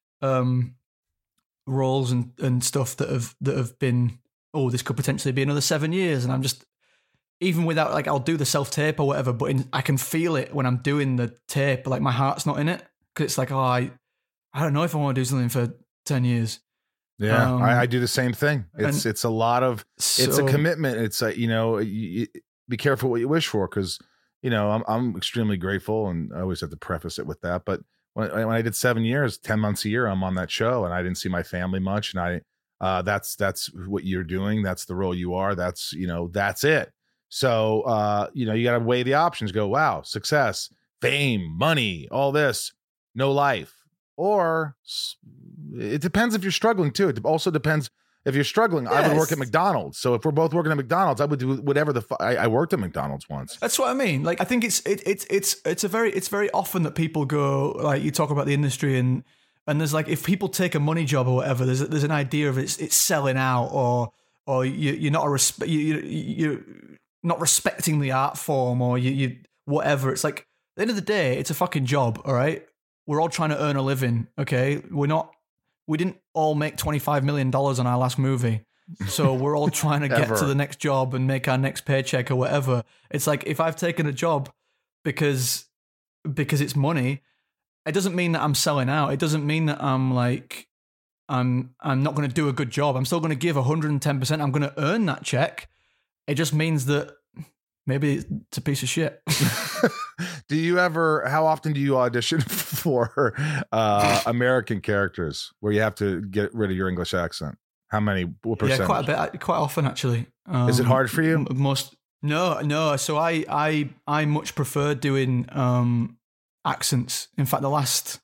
roles and stuff that have been, oh, this could potentially be another 7 years. And I'm just, even without, like, I'll do the self-tape or whatever, but I can feel it when I'm doing the tape, like my heart's not in it. Because it's like, oh, I don't know if I want to do something for 10 years. Yeah, I do the same thing. It's a lot of, it's a commitment. It's you know, be careful what you wish for, because, you know, I'm extremely grateful, and I always have to preface it with that. But when I did 7 years, 10 months a year, I'm on that show, and I didn't see my family much. And that's what you're doing. That's the role you are. That's, you know, that's it. So, you know, you got to weigh the options. Go, wow, success, fame, money, all this, no life. Or it depends if you're struggling too. It also depends if you're struggling. Yes. I would work at McDonald's. So if we're both working at McDonald's, I would do whatever I worked at McDonald's once. That's what I mean. Like, I think it's very often that people go, like, you talk about the industry and there's like, if people take a money job or whatever, there's an idea of it's selling out or you're not you're not respecting the art form, or you whatever. It's like, at the end of the day, it's a fucking job. All right. We're all trying to earn a living, okay? We didn't all make $25 million on our last movie. So we're all trying to get to the next job and make our next paycheck or whatever. It's like, if I've taken a job because it's money, it doesn't mean that I'm selling out. It doesn't mean that I'm like, I'm not going to do a good job. I'm still going to give 110%. I'm going to earn that check. It just means that maybe it's a piece of shit. How often do you audition for American characters where you have to get rid of your English accent? How many? What percentage? Yeah, quite a bit. Quite often, actually. Is it hard for you? No. So I much prefer doing accents. In fact, the last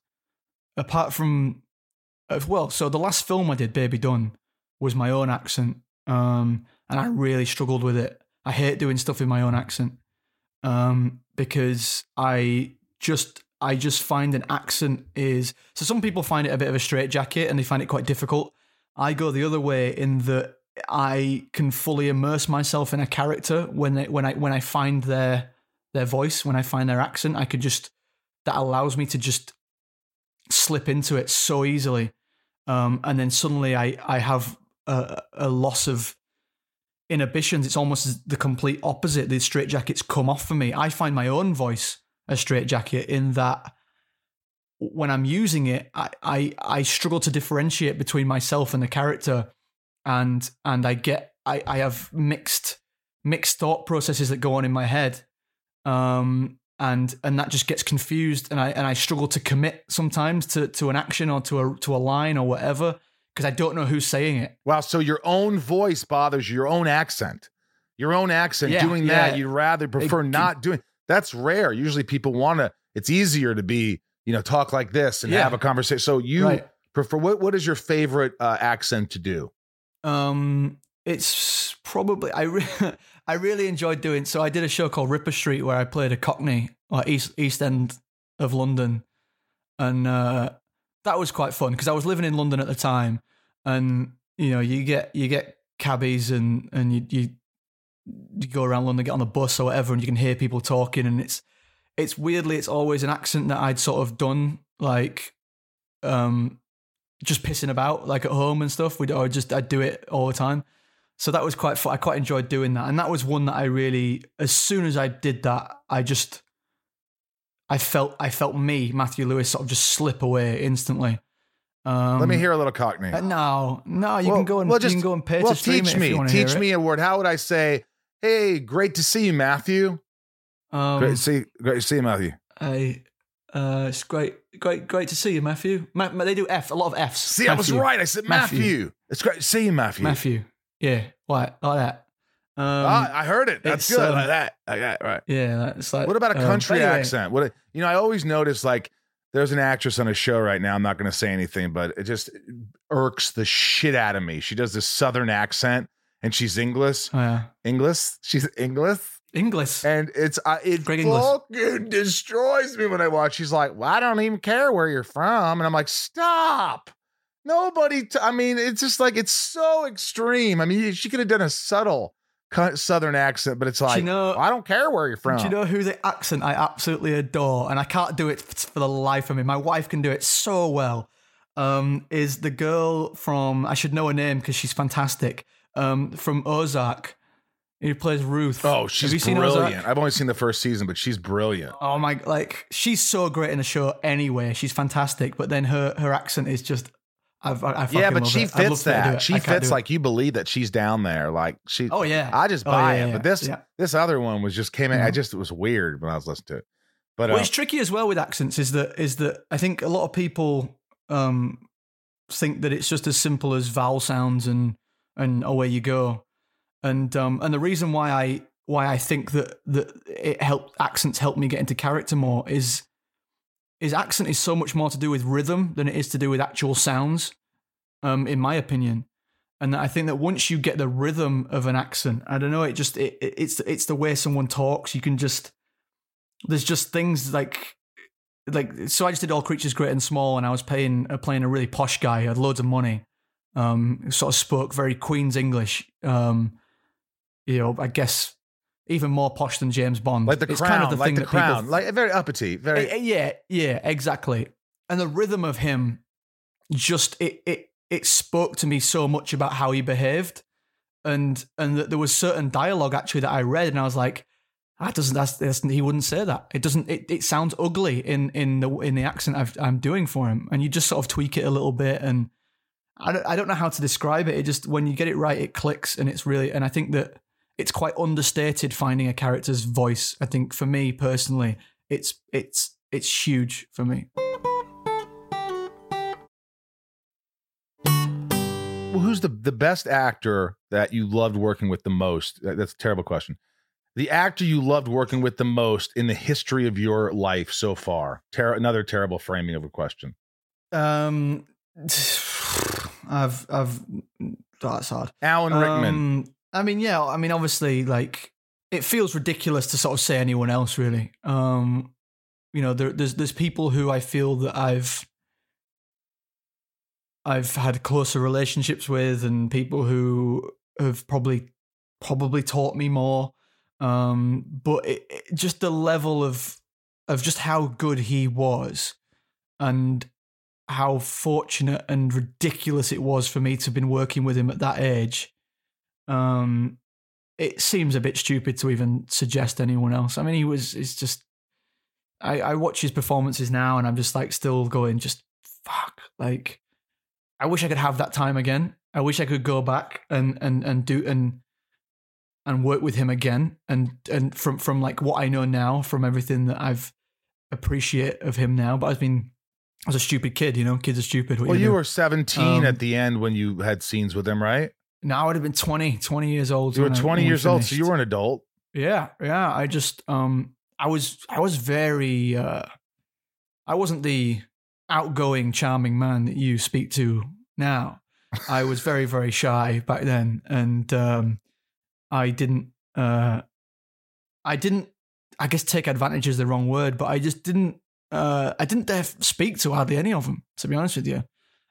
film I did, Baby Done, was my own accent, and I really struggled with it. I hate doing stuff in my own accent because I just find an accent is... So some people find it a bit of a straitjacket and they find it quite difficult. I go the other way in that I can fully immerse myself in a character when I find their voice, when I find their accent. That allows me to just slip into it so easily, and then suddenly I have a loss of inhibitions. It's almost the complete opposite. The straitjackets come off for me. I find my own voice a straitjacket in that when I'm using it, I struggle to differentiate between myself and the character, and I have mixed thought processes that go on in my head, and that just gets confused, and I struggle to commit sometimes to an action or to a line or whatever, because I don't know who's saying it. Wow, so your own voice bothers you, your own accent. Doing that, you'd rather prefer not doing. That's rare. Usually people it's easier to be, talk like this and have a conversation. So you prefer, what is your favorite accent to do? It's probably, I really enjoyed doing, so I did a show called Ripper Street where I played a Cockney, or East End of London. And that was quite fun because I was living in London at the time, and you get cabbies and you go around London, get on the bus or whatever, and you can hear people talking, and it's weirdly, it's always an accent that I'd sort of done like just pissing about like at home and stuff. I'd do it all the time. So that was quite fun. I quite enjoyed doing that. And that was one that I really, as soon as I did that, I felt me, Matthew Lewis, sort of just slip away instantly. Let me hear a little Cockney. No, you can go and pay to stream it if you want to hear it. Teach me a word. How would I say, hey, great to see you, Matthew? Great to see you, Matthew. It's great to see you, Matthew. They do a lot of Fs. See, Matthew. I was right. I said Matthew. It's great to see you, Matthew. Matthew. Yeah, like that. I heard it. That's good. Like that. Right. Yeah, it's like. What about a country accent? I always notice like there's an actress on a show right now. I'm not going to say anything, but it just irks the shit out of me. She does this Southern accent, and she's English. Oh, yeah. English. She's English. And it fucking destroys me when I watch. She's like, well, I don't even care where you're from. And I'm like, stop. Nobody. It's just like, it's so extreme. I mean, she could have done a subtle Southern accent, but it's like, I don't care where you're from. Do you know who the accent I absolutely adore? And I can't do it for the life of me. My wife can do it so well. Is the girl from, I should know her name because she's fantastic, from Ozark. Who plays Ruth? Oh, she's brilliant. I've only seen the first season, but she's brilliant. Oh my, she's so great in the show anyway. She's fantastic, but then her accent is just, but she fits that. She fits like you believe that she's down there. Like she. Oh yeah. I just buy it. But this other one was just came in. It was weird when I was listening to it. But it's tricky as well with accents. Is that I think a lot of people think that it's just as simple as vowel sounds and away you go. And the reason why I think that accents help me get into character more is accent is so much more to do with rhythm than it is to do with actual sounds, in my opinion. And I think that once you get the rhythm of an accent, I don't know, it's the way someone talks. You can there's just things like so I just did All Creatures Great and Small, and I was playing a really posh guy who had loads of money, sort of spoke very Queen's English. I guess even more posh than James Bond. Like the Crown, kind of the thing that Crown, people, like very uppity, very yeah, exactly. And the rhythm of him, just it spoke to me so much about how he behaved, and that there was certain dialogue actually that I read, and I was like, he wouldn't say that. It doesn't. It sounds ugly in the accent I'm doing for him, and you just sort of tweak it a little bit, and I don't know how to describe it. It just, when you get it right, it clicks, and it's really, and I think that it's quite understated finding a character's voice. I think for me personally, it's huge for me. Well, who's the best actor that you loved working with the most? That's a terrible question. The actor you loved working with the most in the history of your life so far. Another terrible framing of a question. That's hard. Alan Rickman. Obviously, like, it feels ridiculous to sort of say anyone else, really. There's people who I feel that I've had closer relationships with, and people who have probably taught me more. But just the level of just how good he was, and how fortunate and ridiculous it was for me to have been working with him at that age. It seems a bit stupid to even suggest anyone else. I mean, it's just, I watch his performances now, and I'm just like still going, just fuck. Like, I wish I could have that time again. I wish I could go back and do and work with him again. And from like what I know now, from everything that I've appreciate of him now. But I was a stupid kid, kids are stupid. Well, you were 17 at the end when you had scenes with him, right? No, I would have been 20 years old. You were 20 years old, so you were an adult. Yeah. I just, I was very, I wasn't the outgoing, charming man that you speak to now. I was very, very shy back then. And, I didn't, I guess take advantage is the wrong word, but I just didn't dare speak to hardly any of them, to be honest with you.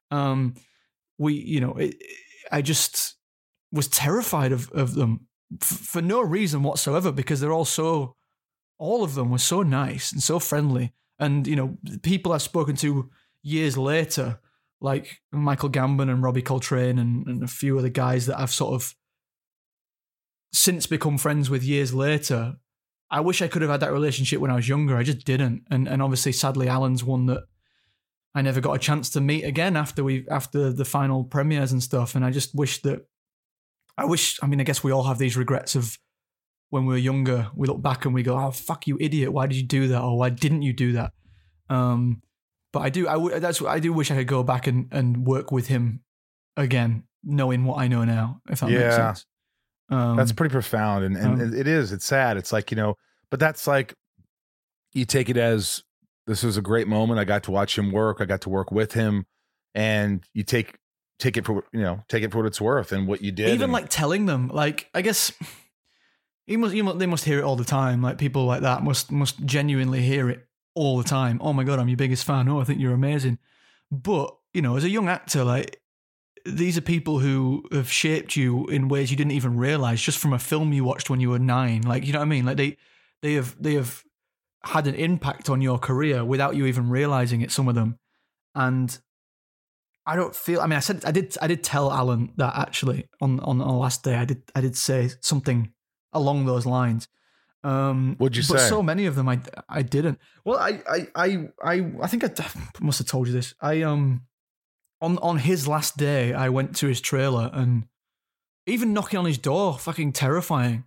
I just was terrified of them for no reason whatsoever, because all of them were so nice and so friendly. And, people I've spoken to years later like Michael Gambon and Robbie Coltrane and a few other guys that I've sort of since become friends with years later. I wish I could have had that relationship when I was younger. I just didn't. And obviously, sadly, Alan's one that I never got a chance to meet again after the final premieres and stuff. And I just wish that, I guess we all have these regrets of when we were younger. We look back and we go, oh, fuck you, idiot. Why did you do that? Or why didn't you do that? But I do wish I could go back and work with him again, knowing what I know now, if that makes sense. That's pretty profound. And it's sad. It's like, but that's like, you take it as, this was a great moment. I got to watch him work. I got to work with him, and you take it for what it's worth and what you did. Even like telling them, like, I guess they must hear it all the time. Like people like that must genuinely hear it all the time. Oh my God, I'm your biggest fan. Oh, I think you're amazing. But, as a young actor, like, these are people who have shaped you in ways you didn't even realize just from a film you watched when you were 9. Like, you know what I mean? Like they have had an impact on your career without you even realizing it, some of them. And I don't feel, I did tell Alan that actually on the last day. I did say something along those lines. What'd you say? But so many of them I didn't. Well, I think I must have told you this. On his last day, I went to his trailer, and even knocking on his door, fucking terrifying.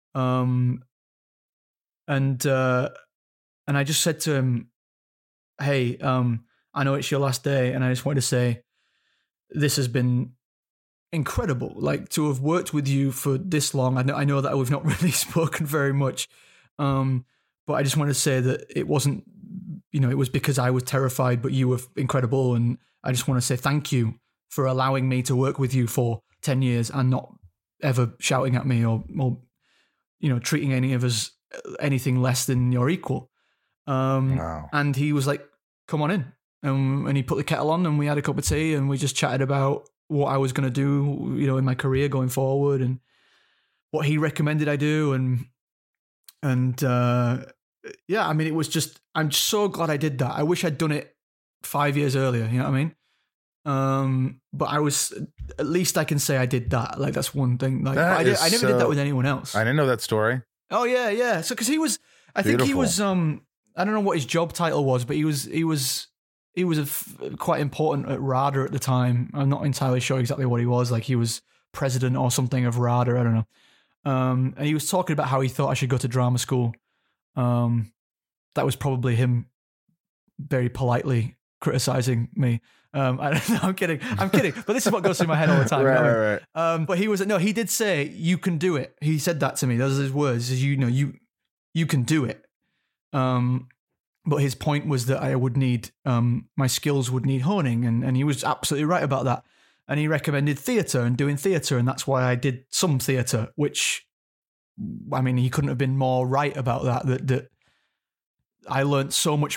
And I just said to him, hey, I know it's your last day, and I just wanted to say, this has been incredible. Like, to have worked with you for this long. I know that we've not really spoken very much, but I just wanted to say that it wasn't, it was because I was terrified, but you were incredible, and I just want to say thank you for allowing me to work with you for 10 years and not ever shouting at me or treating any of us anything less than your equal. Wow. And he was like, come on in. And he put the kettle on, and we had a cup of tea, and we just chatted about what I was going to do, in my career going forward, and what he recommended I do. And it was just, I'm so glad I did that. I wish I'd done it 5 years earlier, you know what I mean? But I was, at least I can say I did that. Like, that's one thing. Like, I never did that with anyone else. I didn't know that story. Oh yeah. So, cause he was, I think he was, I don't know what his job title was, but he was quite important at RADA at the time. I'm not entirely sure exactly what he was. Like, he was president or something of RADA. I don't know. And he was talking about how he thought I should go to drama school. That was probably him very politely criticizing me. I'm kidding. But this is what goes through my head all the time. Right. But he did say, you can do it. He said that to me. Those are his words. He says, you can do it. But his point was that I would need, my skills would need honing. And he was absolutely right about that. And he recommended theatre and doing theatre. And that's why I did some theatre, which, he couldn't have been more right about that I learned so much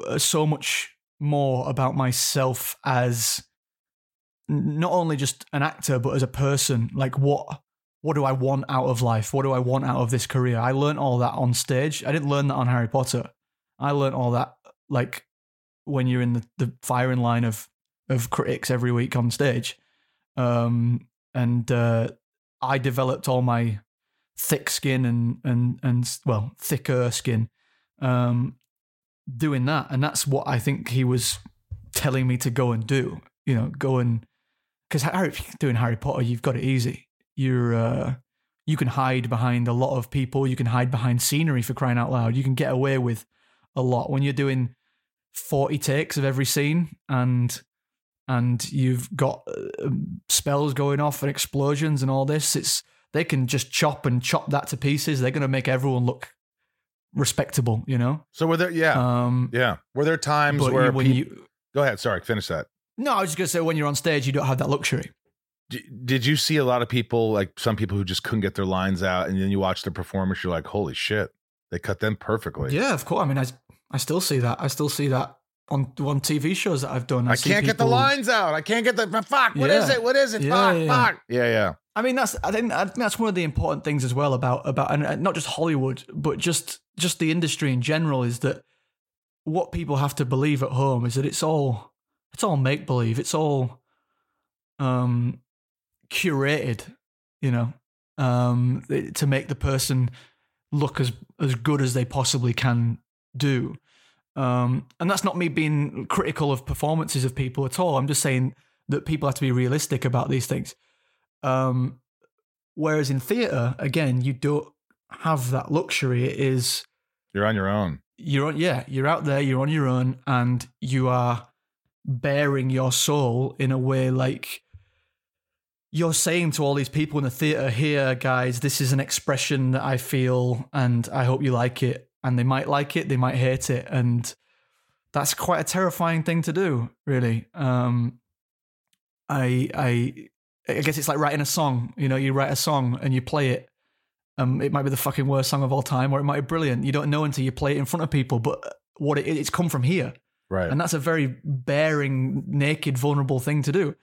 more about myself as not only just an actor, but as a person. Like, what do I want out of life? What do I want out of this career? I learned all that on stage. I didn't learn that on Harry Potter. I learned all that, like, when you're in the firing line of critics every week on stage. I developed all my thick skin and thicker skin, doing that. And that's what I think he was telling me to go and do, because doing Harry Potter, you've got it easy. You can hide behind a lot of people. You can hide behind scenery, for crying out loud. You can get away with a lot when you're doing 40 takes of every scene and you've got spells going off and explosions and all this. They can just chop that to pieces. They're going to make everyone look respectable, So were there, were there times where go ahead. Sorry, finish that. No, I was just going to say, when you're on stage, you don't have that luxury. Did you see a lot of people, like some people who just couldn't get their lines out, and then you watch the performance, you're like, holy shit, they cut them perfectly. Yeah, of course. I still see that. I still see that on TV shows that I've done. I can't get the lines out. I can't get the fuck. What is it? What is it? Fuck. Yeah. I think that's one of the important things as well about and not just Hollywood, but just the industry in general, is that what people have to believe at home is that it's all make believe. It's all curated, to make the person look as good as they possibly can do. And that's not me being critical of performances of people at all. I'm just saying that people have to be realistic about these things. Whereas in theatre, again, you don't have that luxury. It is you're on your own. You're out there, you're on your own, and you are bearing your soul in a way like you're saying to all these people in the theatre, here, guys, this is an expression that I feel, and I hope you like it. And they might like it, they might hate it. And that's quite a terrifying thing to do, really. I guess it's like writing a song. You write a song and you play it. It might be the fucking worst song of all time, or it might be brilliant. You don't know until you play it in front of people. But what it's come from here, right? And that's a very bearing, naked, vulnerable thing to do.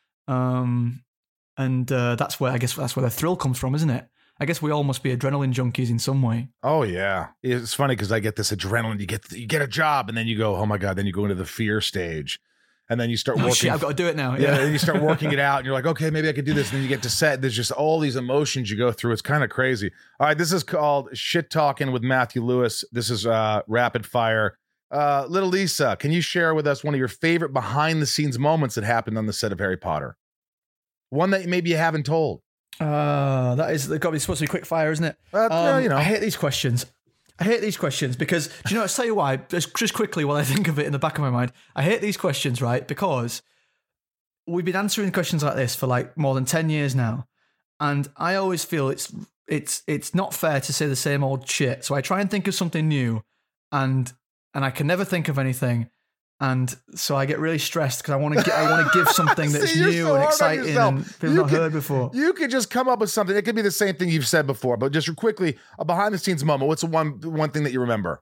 That's where the thrill comes from, isn't it? I guess we all must be adrenaline junkies in some way. Oh yeah, it's funny because I get this adrenaline. You get a job, and then you go, oh my god. Then you go into the fear stage, and then you start working. Shit, I've got to do it now. Yeah, and you start working it out, and you're like, okay, maybe I could do this. And then you get to set. There's just all these emotions you go through. It's kind of crazy. All right, this is called Shit Talking with Matthew Lewis. This is rapid fire. Little Lisa, can you share with us one of your favorite behind the scenes moments that happened on the set of Harry Potter? One that maybe you haven't told. That is got to be supposed to be quick fire, isn't it? I hate these questions. Because, do you know, I'll tell you why, just quickly while I think of it in the back of my mind. I hate these questions, right? Because we've been answering questions like this for like more than 10 years now. And I always feel it's not fair to say the same old shit. So I try and think of something new and I can never think of anything. And so I get really stressed because I want to give something that's See, new and exciting and people not heard before. You could just come up with something. It could be the same thing you've said before, but just quickly, a behind the scenes moment. What's the one thing that you remember?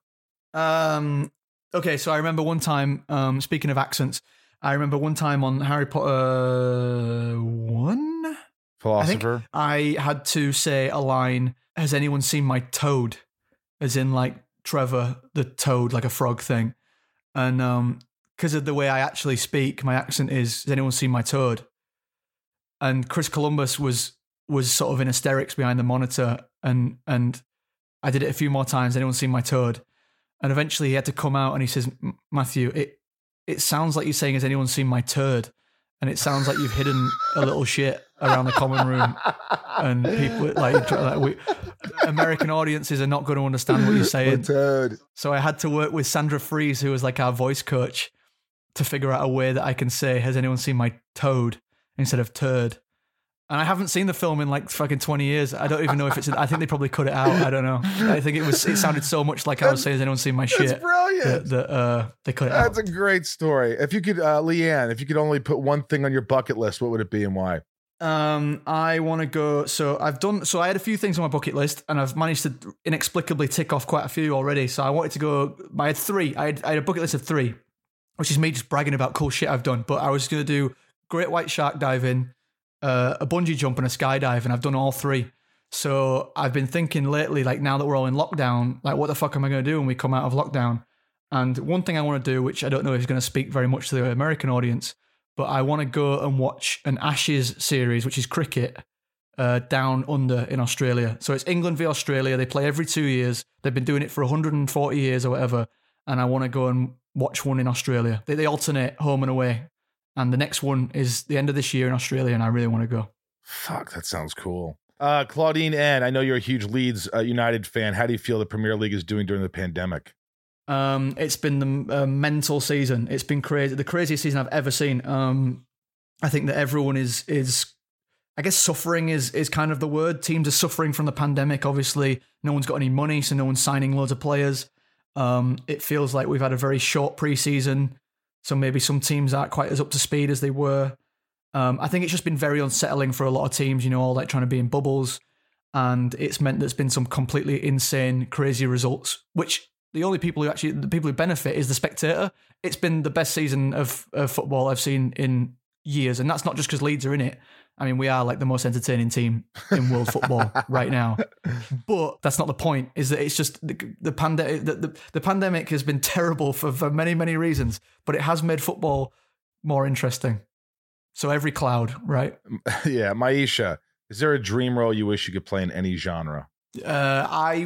Okay, so I remember one time, speaking of accents, I remember one time on Harry Potter 1? Philosopher? I had to say a line, has anyone seen my toad? As in like Trevor the toad, like a frog thing. And because of the way I actually speak, my accent is, has anyone seen my toad? And Chris Columbus was sort of in hysterics behind the monitor, and I did it a few more times. Anyone seen my toad? And eventually he had to come out and he says, Matthew, it sounds like you're saying, has anyone seen my turd? And it sounds like you've hidden a little shit around the common room, and people American audiences are not going to understand what you're saying. So I had to work with Sandra Fries, who was like our voice coach, to figure out a way that I can say, has anyone seen my toad instead of turd? And I haven't seen the film in like fucking 20 years. I don't even know if I think they probably cut it out. I don't know. I think it sounded so much like I was saying, has anyone seen my shit? That's brilliant. That they cut it out. That's a great story. If you could, Leanne, if you could only put one thing on your bucket list, what would it be and why? I want to go. So I had a few things on my bucket list, and I've managed to inexplicably tick off quite a few already. So I wanted to go. I had three. I had a bucket list of 3, which is me just bragging about cool shit I've done. But I was going to do great white shark diving, a bungee jump, and a skydive, and I've done all 3. So I've been thinking lately, like now that we're all in lockdown, like what the fuck am I going to do when we come out of lockdown? And one thing I want to do, which I don't know if is going to speak very much to the American audience, but I want to go and watch an Ashes series, which is cricket, down under in Australia. So it's England v Australia. They play every 2 years. They've been doing it for 140 years or whatever. And I want to go and watch one in Australia. They alternate home and away. And the next one is the end of this year in Australia, and I really want to go. Fuck, that sounds cool. Claudine N., I know you're a huge Leeds United fan. How do you feel the Premier League is doing during the pandemic? It's been the mental season. It's been crazy, the craziest season I've ever seen. I think that everyone is I guess suffering is kind of the word. Teams are suffering from the pandemic. Obviously, no one's got any money, so no one's signing loads of players. It feels like we've had a very short preseason, so maybe some teams aren't quite as up to speed as they were. I think it's just been very unsettling for a lot of teams, all like trying to be in bubbles, and it's meant there's been some completely insane, crazy results, which the people who benefit is the spectator. It's been the best season of football I've seen in years, and that's not just because Leeds are in it. I mean, we are like the most entertaining team in world football right now. But that's not the point, is that it's just the pandemic. The pandemic has been terrible for many, many reasons, but it has made football more interesting. So every cloud, right? Yeah, Maisha, is there a dream role you wish you could play in any genre? I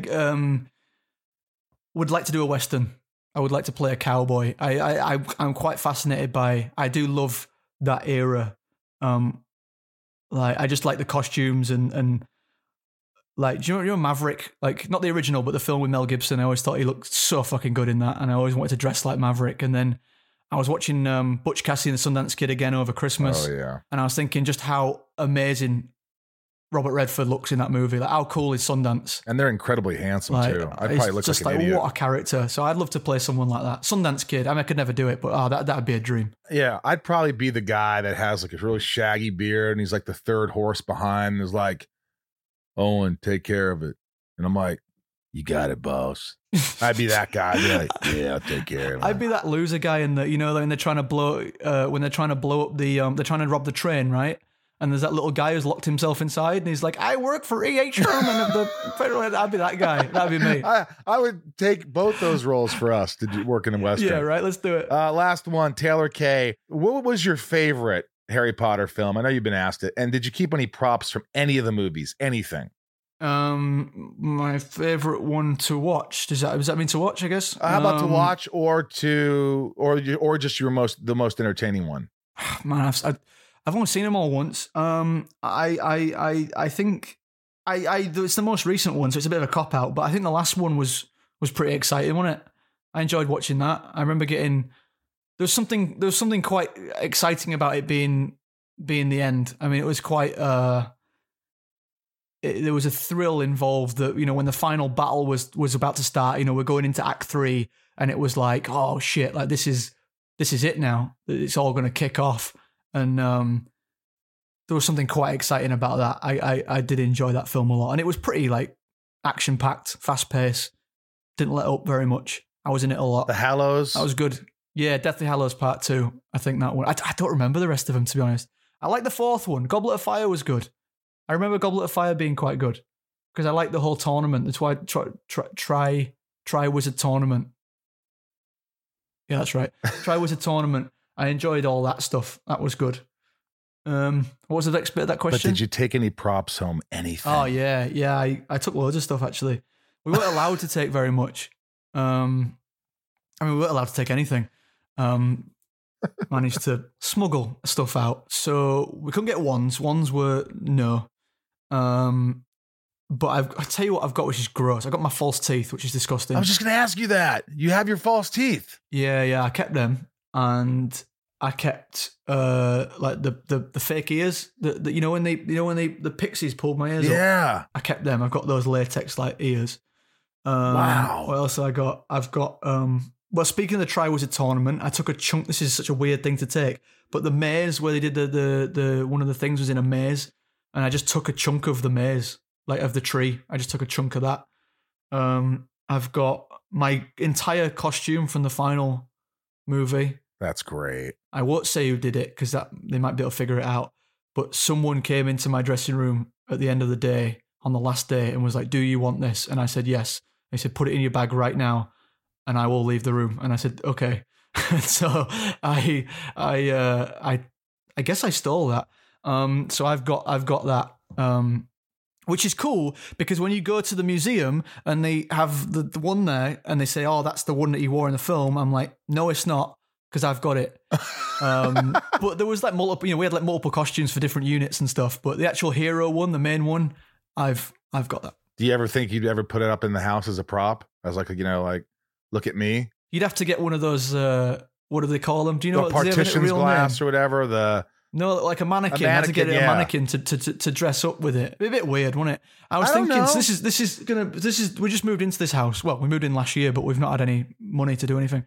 would like to do a Western. I would like to play a cowboy. I'm quite fascinated by. I do love that era. Like I just like the costumes and like do you know Maverick? Like not the original, but the film with Mel Gibson. I always thought he looked so fucking good in that, and I always wanted to dress like Maverick. And then I was watching Butch Cassidy and the Sundance Kid again over Christmas. Oh yeah, and I was thinking just how amazing Robert Redford looks in that movie. Like how cool is Sundance? And they're incredibly handsome too. I'd probably look just like an idiot. What a character. So I'd love to play someone like that. Sundance Kid. I mean, I could never do it, but that'd be a dream. Yeah, I'd probably be the guy that has like a really shaggy beard and he's like the third horse behind and is like, Owen, take care of it. And I'm like, you got it, boss. I'd be that guy. I'd be like, yeah, I'll take care of it. I'd be that loser guy in the, when they're trying to blow up they're trying to rob the train, right? And there's that little guy who's locked himself inside, and he's like, "I work for E.H. Sherman of the Federal." I'd be that guy. That'd be me. I would take both those roles for us to work in a Western. Yeah, right. Let's do it. Last one, Taylor K. What was your favorite Harry Potter film? I know you've been asked it. And did you keep any props from any of the movies? Anything? My favorite one to watch. Does that mean to watch? I guess. How about to watch or just the most entertaining one? Man, I've only seen them all once. I think it's the most recent one, so it's a bit of a cop out. But I think the last one was pretty exciting, wasn't it? I enjoyed watching that. I remember there's something quite exciting about it being the end. I mean, it was quite. There was a thrill involved that when the final battle was about to start. We're going into Act 3, and it was like, oh shit, like this is it now. It's all going to kick off. And there was something quite exciting about that. I did enjoy that film a lot. And it was pretty like action-packed, fast-paced. Didn't let up very much. I was in it a lot. The Hallows? That was good. Yeah, Deathly Hallows Part 2. I think that one. I don't remember the rest of them, to be honest. I like the fourth one. Goblet of Fire was good. I remember Goblet of Fire being quite good. Because I like the whole tournament. That's why Triwizard Tournament. Yeah, that's right. Triwizard Tournament. I enjoyed all that stuff. That was good. What was the next bit of that question? But did you take any props home? Anything? Oh, yeah. I took loads of stuff, actually. We weren't allowed to take very much. We weren't allowed to take anything. Managed to smuggle stuff out. So we couldn't get wands. Wands were no. But I'll tell you what I've got, which is gross. I got my false teeth, which is disgusting. I was just going to ask you that. You have your false teeth. Yeah. I kept them. And I kept like the fake ears that when the pixies pulled my ears up. I kept them. I've got those latex like ears. Wow. What else have I got? I've got well, speaking of the Triwizard Tournament, I took a chunk. This is such a weird thing to take, but the maze where they did the one of the things was in a maze, and I just took a chunk of the maze, like of the tree. I just took a chunk of that. I've got my entire costume from the final movie. That's great. I won't say who did it because they might be able to figure it out. But someone came into my dressing room at the end of the day, on the last day, and was like, "Do you want this?" And I said, "Yes." They said, "Put it in your bag right now, and I will leave the room." And I said, "Okay." So I guess I stole that. So I've got that. Which is cool because when you go to the museum and they have the one there and they say, "Oh, that's the one that you wore in the film," I'm like, "No, it's not." Because I've got it. But there was like multiple, we had like multiple costumes for different units and stuff. But the actual hero one, the main one, I've got that. Do you ever think you'd ever put it up in the house as a prop? As like, like, look at me? You'd have to get one of those, what do they call them? Do you know what partitions glass name? Or whatever? No, like a mannequin. I had to get a mannequin to dress up with it. It'd be a bit weird, wouldn't it? I was thinking, so we just moved into this house. Well, we moved in last year, but we've not had any money to do anything.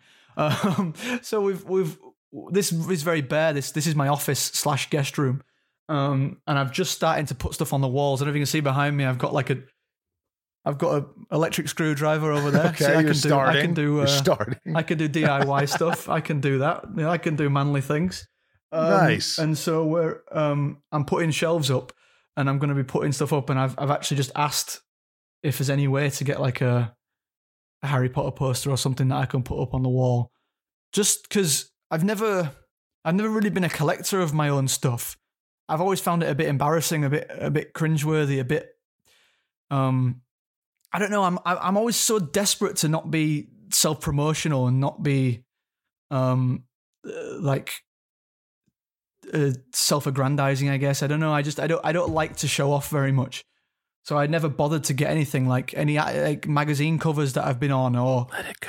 So this is very bare. This is my office / guest room. And I've just started to put stuff on the walls. I don't know if you can see behind me. I've got an electric screwdriver over there. Okay, so I can do DIY stuff. I can do that. I can do manly things. Nice. And so I'm putting shelves up, and I'm going to be putting stuff up. And I've actually just asked if there's any way to get like a Harry Potter poster or something that I can put up on the wall. Just because I've never I've never really been a collector of my own stuff. I've always found it a bit embarrassing, a bit cringeworthy, a bit. I don't know. I'm always so desperate to not be self-promotional and not be, self-aggrandizing. I guess I don't know. I don't like to show off very much. So I never bothered to get anything like any like magazine covers that I've been on or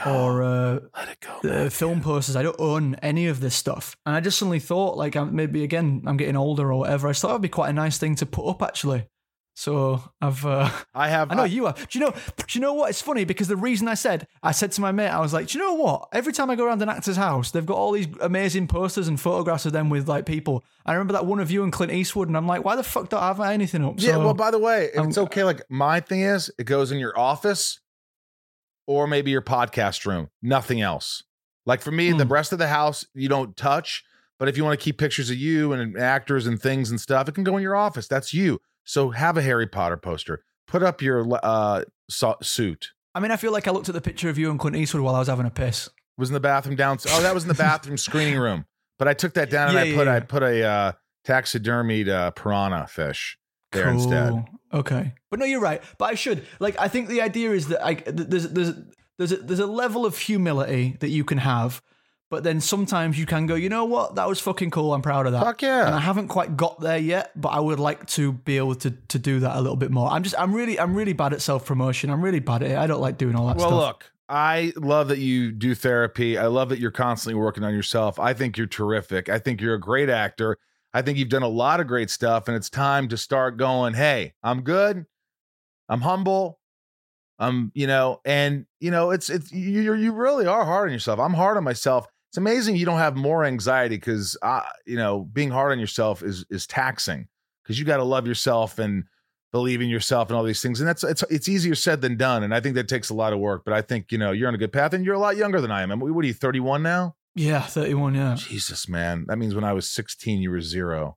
film posters. I don't own any of this stuff. And I just suddenly thought like I'm getting older or whatever. I thought it'd be quite a nice thing to put up actually. So I know you are. Do you know what? It's funny because the reason I said to my mate, I was like, do you know what? Every time I go around an actor's house, they've got all these amazing posters and photographs of them with like people. I remember that one of you and Clint Eastwood, and I'm like, why the fuck don't I have anything up? Yeah, well, by the way, if it's okay, like my thing is, it goes in your office or maybe your podcast room. Nothing else. Like for me, the rest of the house you don't touch. But if you want to keep pictures of you and actors and things and stuff, it can go in your office. That's you. So have a Harry Potter poster. Put up your suit. I mean, I feel like I looked at the picture of you and Clint Eastwood while I was having a piss. Was in the bathroom downstairs. Oh, that was in the bathroom screening room. But I took that down and I put a taxidermied piranha fish there instead. Okay, but no, you're right. But I should I think the idea is that there's a level of humility that you can have. But then sometimes you can go, you know what? That was fucking cool. I'm proud of that. Fuck yeah. And I haven't quite got there yet, but I would like to be able to do that a little bit more. I'm really bad at self-promotion. I'm really bad at it. I don't like doing all that stuff. Well, look, I love that you do therapy. I love that you're constantly working on yourself. I think you're terrific. I think you're a great actor. I think you've done a lot of great stuff, and it's time to start going, hey, I'm good. I'm humble. You really are hard on yourself. I'm hard on myself. It's amazing you don't have more anxiety because, being hard on yourself is taxing because you got to love yourself and believe in yourself and all these things. And it's easier said than done. And I think that takes a lot of work. But I think, you're on a good path and you're a lot younger than I am. What are you, 31 now? Yeah, 31, yeah. Jesus, man. That means when I was 16, you were 0.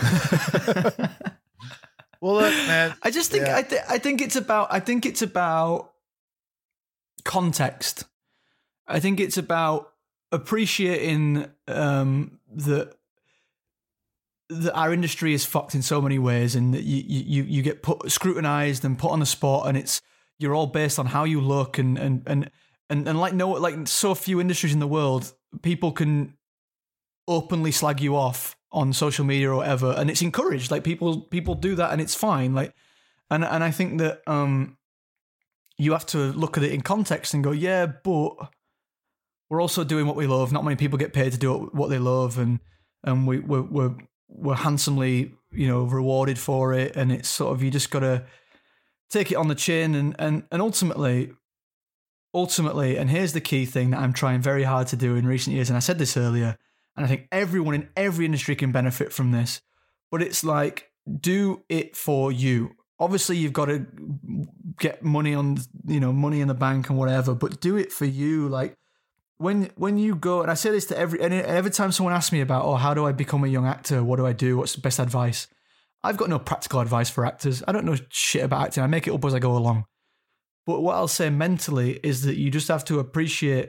Well, look, man. I just think, I think it's about context. I think it's about appreciating that our industry is fucked in so many ways, and that you get scrutinized and put on the spot, and you're all based on how you look, and like so few industries in the world, people can openly slag you off on social media or whatever, and it's encouraged. Like people do that, and it's fine. Like, and I think that you have to look at it in context and go, yeah, but we're also doing what we love. Not many people get paid to do what they love, and we're handsomely, rewarded for it. And it's sort of, you just got to take it on the chin, and ultimately, and here's the key thing that I'm trying very hard to do in recent years, and I said this earlier, and I think everyone in every industry can benefit from this, but it's like, do it for you. Obviously, you've got to get money on, money in the bank and whatever, but do it for you. Like, when you go, and I say this to every time someone asks me about, how do I become a young actor? What do I do? What's the best advice? I've got no practical advice for actors. I don't know shit about acting. I make it up as I go along. But what I'll say mentally is that you just have to appreciate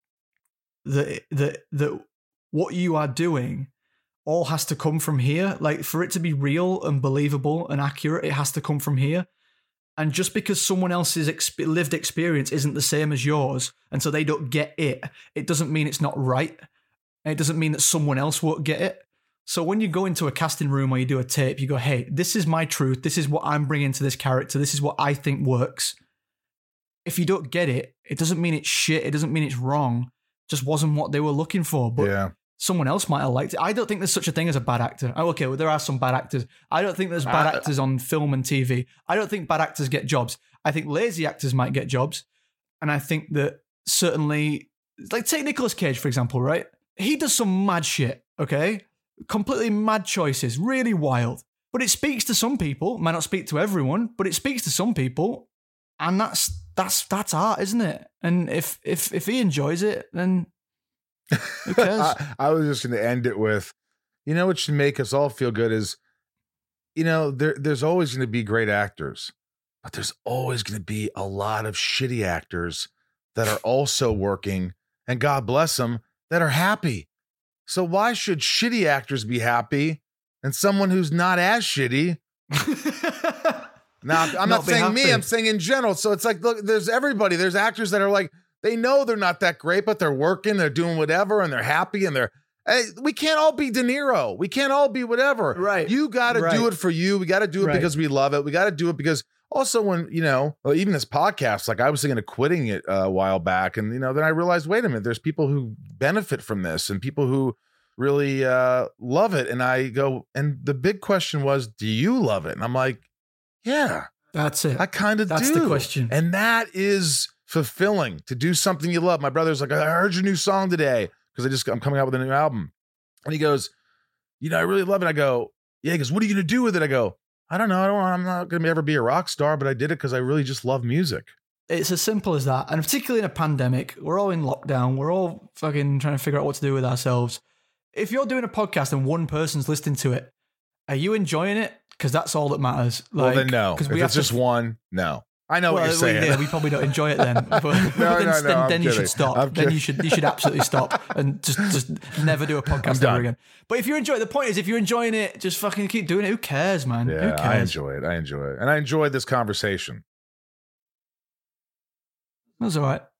that what you are doing all has to come from here. Like, for it to be real and believable and accurate, it has to come from here. And just because someone else's lived experience isn't the same as yours, and so they don't get it, it doesn't mean it's not right. And it doesn't mean that someone else won't get it. So when you go into a casting room or you do a tape, you go, hey, this is my truth. This is what I'm bringing to this character. This is what I think works. If you don't get it, it doesn't mean it's shit. It doesn't mean it's wrong. It just wasn't what they were looking for. But someone else might have liked it. I don't think there's such a thing as a bad actor. Oh, okay, well, there are some bad actors. I don't think there's bad actors on film and TV. I don't think bad actors get jobs. I think lazy actors might get jobs. And I think that certainly, like, take Nicolas Cage, for example, right? He does some mad shit, okay? Completely mad choices, really wild. But it speaks to some people. Might not speak to everyone, but it speaks to some people. And that's art, isn't it? And if he enjoys it, then who cares? I was just going to end it with, what should make us all feel good is, there's always going to be great actors, but there's always going to be a lot of shitty actors that are also working, and God bless them, that are happy. So why should shitty actors be happy and someone who's not as shitty? Now, I'm not saying me, I'm saying in general. So it's like, look, there's everybody. There's actors that are like, they know they're not that great, but they're working, they're doing whatever, and they're happy, and we can't all be De Niro. We can't all be whatever. Right. You got to do it for you. We got to do it because we love it. We got to do it because also when, even this podcast, like I was thinking of quitting it a while back. And, then I realized, wait a minute, there's people who benefit from this and people who really love it. And I go, and the big question was, do you love it? And I'm like, yeah. That's it. I kind of do. That's the question. And that is fulfilling, to do something you love. My brother's like, I heard your new song today because I'm coming out with a new album. And he goes, I really love it. I go, yeah. He goes, what are you going to do with it? I go, I don't know. I'm not going to ever be a rock star, but I did it because I really just love music. It's as simple as that. And particularly in a pandemic, we're all in lockdown. We're all fucking trying to figure out what to do with ourselves. If you're doing a podcast and one person's listening to it, are you enjoying it? Because that's all that matters. Well, then no. If it's just one, no. I know what you're saying. We probably don't enjoy it then. But then you should stop. Then you should absolutely stop and just never do a podcast ever again. But if you're enjoying, the point is, if you're enjoying it, just fucking keep doing it. Who cares, man? Yeah, Who cares? I enjoy it. And I enjoyed this conversation. That's all right.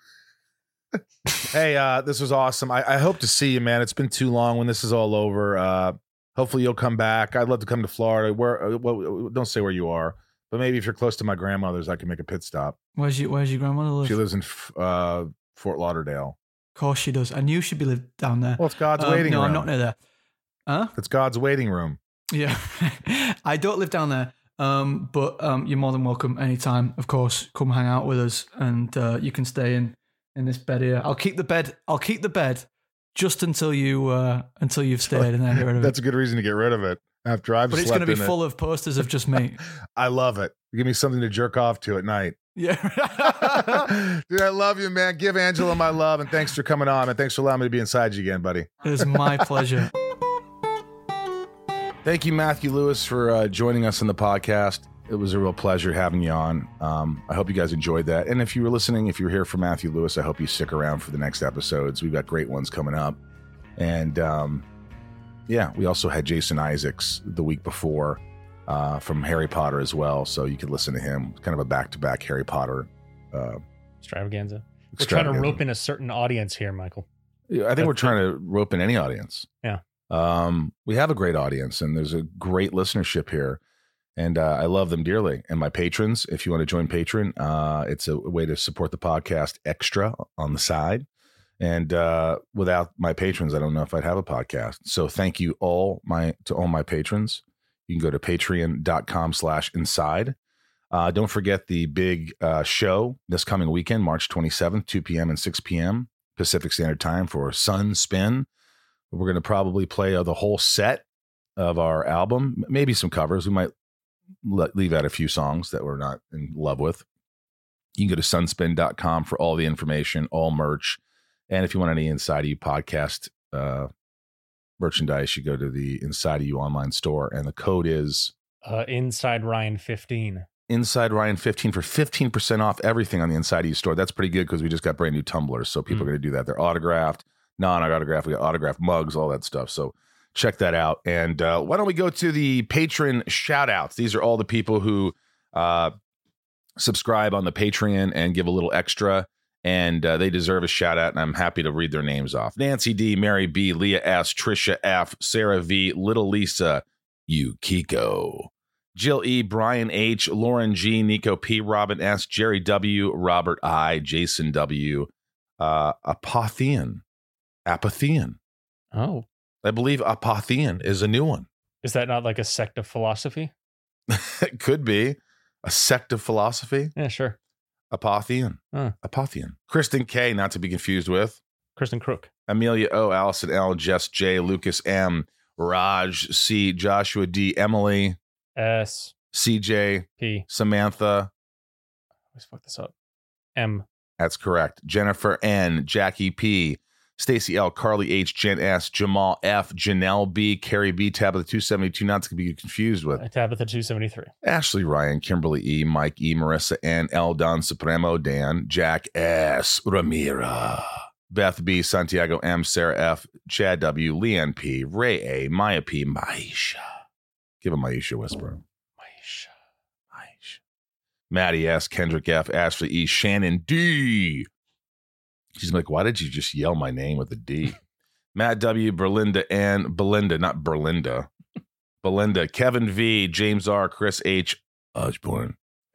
Hey, this was awesome. I hope to see you, man. It's been too long. When this is all over, hopefully you'll come back. I'd love to come to Florida. Don't say where you are, but maybe if you're close to my grandmother's, I can make a pit stop. Where's your grandmother live? She lives in Fort Lauderdale. Of course she does. I knew she'd be live down there. Well, it's God's waiting room. No, I'm not near there. Huh? It's God's waiting room. Yeah. I don't live down there. But you're more than welcome anytime. Of course, come hang out with us, and you can stay in this bed here. I'll keep the bed just until you've stayed, and then get rid of it. That's a good reason to get rid of it. After I've but it's going to be full of posters of just me. I love it. Give me something to jerk off to at night. Yeah. Dude, I love you, man. Give Angela my love, and thanks for coming on, and thanks for allowing me to be inside you again, buddy. It was my pleasure. Thank you, Matthew Lewis, for joining us on the podcast. It was a real pleasure having you on. I hope you guys enjoyed that. And if you were listening, if you're here for Matthew Lewis, I hope you stick around for the next episodes. We've got great ones coming up. And we also had Jason Isaacs the week before from Harry Potter as well. So you could listen to him. Kind of a back-to-back Harry Potter extravaganza. We're trying to rope in a certain audience here, Michael. Yeah, I think we're trying to rope in any audience. Yeah. We have a great audience, and there's a great listenership here. And I love them dearly. And my patrons, if you want to join Patreon, it's a way to support the podcast extra on the side. And without my patrons, I don't know if I'd have a podcast. So thank you to all my patrons. You can go to patreon.com/inside. Don't forget the big show this coming weekend, March 27th, 2 p.m. and 6 p.m. Pacific Standard Time for Sun Spin. We're going to probably play the whole set of our album, maybe some covers. We might leave out a few songs that we're not in love with. You can go to sunspin.com for all the information, all merch. And if you want any Inside of You podcast merchandise, you go to the Inside of You online store. And the code is Inside Ryan 15. Inside Ryan 15 for 15% off everything on the Inside of You store. That's pretty good because we just got brand new tumblers. So people are going to do that. They're autographed, non-autographed. We got autographed mugs, all that stuff. So check that out. And why don't we go to the patron shout outs? These are all the people who subscribe on the Patreon and give a little extra, and they deserve a shout out. And I'm happy to read their names off. Nancy D, Mary B, Leah S, Trisha F, Sarah V, Little Lisa, Yukiko, Jill E, Brian H, Lauren G, Nico P, Robin S, Jerry W, Robert I, Jason W, Apathian. Oh. I believe Apathian is a new one. Is that not like a sect of philosophy? It could be a sect of philosophy. Yeah, sure. Apathian. Apathian. Kristen K, not to be confused with Kristen Crook. Amelia O, Allison L, Jess J, Lucas M, Raj C, Joshua D, Emily S, CJ P, Samantha. I always fuck this up. M. That's correct. Jennifer N, Jackie P, Stacy L, Carly H, Jen S, Jamal F, Janelle B, Carrie B, Tabitha 272, not to be confused with Tabitha 273, Ashley Ryan, Kimberly E, Mike E, Marissa N, L, Don Supremo, Dan, Jack S, Ramira, Beth B, Santiago M, Sarah F, Chad W, Leanne P, Ray A, Maya P, Maisha. Give a Maisha whisper. Maisha. Maddie S, Kendrick F, Ashley E, Shannon D. She's like, why did you just yell my name with a D? Matt W, Belinda, Kevin V, James R, Chris H, Osborne,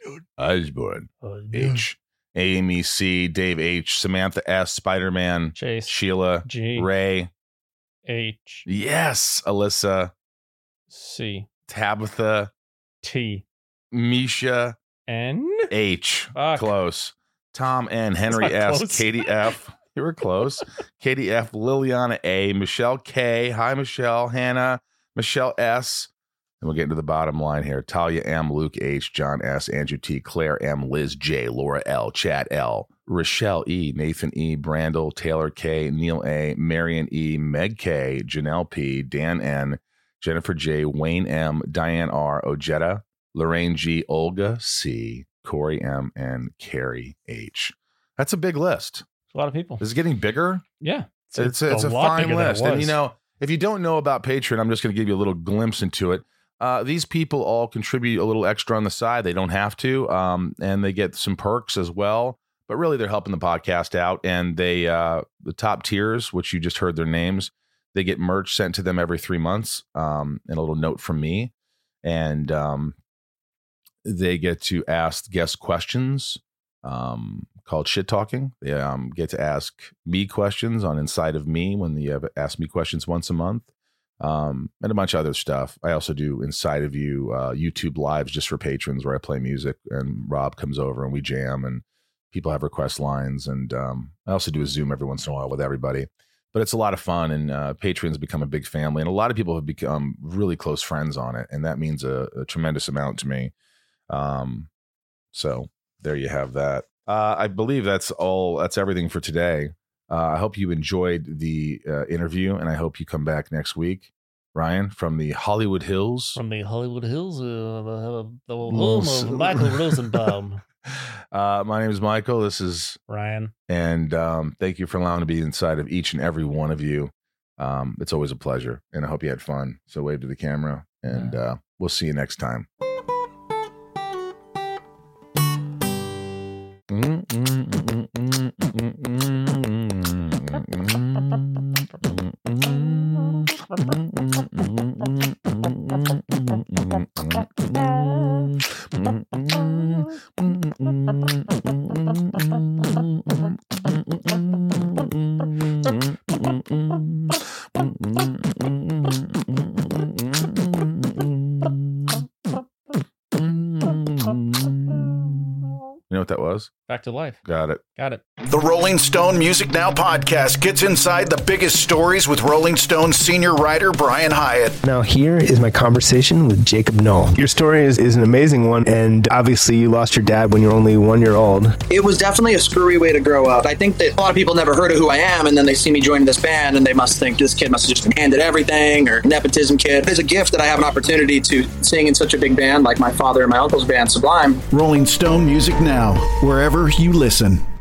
H, Amy C, Dave H, Samantha S, Spider-Man, Chase, Sheila, G, Ray, H, yes, Alyssa, C, Tabitha, T, Misha, N, H, Fuck. Close, Tom N, Henry S, close. Katie F, you were close, Katie F, Liliana A, Michelle K, hi Michelle, Hannah, Michelle S, and we'll get into the bottom line here. Talia M, Luke H, John S, Andrew T, Claire M, Liz J, Laura L, Chad L, Rochelle E, Nathan E, Brandel, Taylor K, Neil A, Marion E, Meg K, Janelle P, Dan N, Jennifer J, Wayne M, Diane R, Ojeda, Lorraine G, Olga C, Corey M, and Carrie H. That's a big list. A lot of people. Is it getting bigger? Yeah. It's a fine list. And, you know, if you don't know about Patreon, I'm just going to give you a little glimpse into it. These people all contribute a little extra on the side. They don't have to. And they get some perks as well. But really, they're helping the podcast out. And they, the top tiers, which you just heard their names, they get merch sent to them every 3 months, and a little note from me. And they get to ask guest questions called Shit Talking. They get to ask me questions on Inside of Me when they ask me questions once a month, and a bunch of other stuff. I also do Inside of You YouTube lives just for patrons where I play music and Rob comes over and we jam and people have request lines. And I also do a Zoom every once in a while with everybody. But it's a lot of fun, and patrons become a big family. And a lot of people have become really close friends on it. And that means a tremendous amount to me. So there you have that. I believe that's all. That's everything for today. I hope you enjoyed the interview, and I hope you come back next week. Ryan, from the Hollywood Hills. From the Hollywood Hills, the home of Michael Rosenbaum. My name is Michael. This is Ryan. And thank you for allowing me to be inside of each and every one of you. It's always a pleasure, and I hope you had fun. So wave to the camera, and we'll see you next time. You know what that was? Back to Life. Got it. The Rolling Stone Music Now podcast gets inside the biggest stories with Rolling Stone senior writer Brian Hyatt. Now here is my conversation with Jacob Knoll. Your story is an amazing one, and obviously you lost your dad when you were only 1 year old. It was definitely a screwy way to grow up. I think that a lot of people never heard of who I am, and then they see me joining this band, and they must think this kid must have just been handed everything, or nepotism kid. It's a gift that I have an opportunity to sing in such a big band like my father and my uncle's band, Sublime. Rolling Stone Music Now, wherever you listen.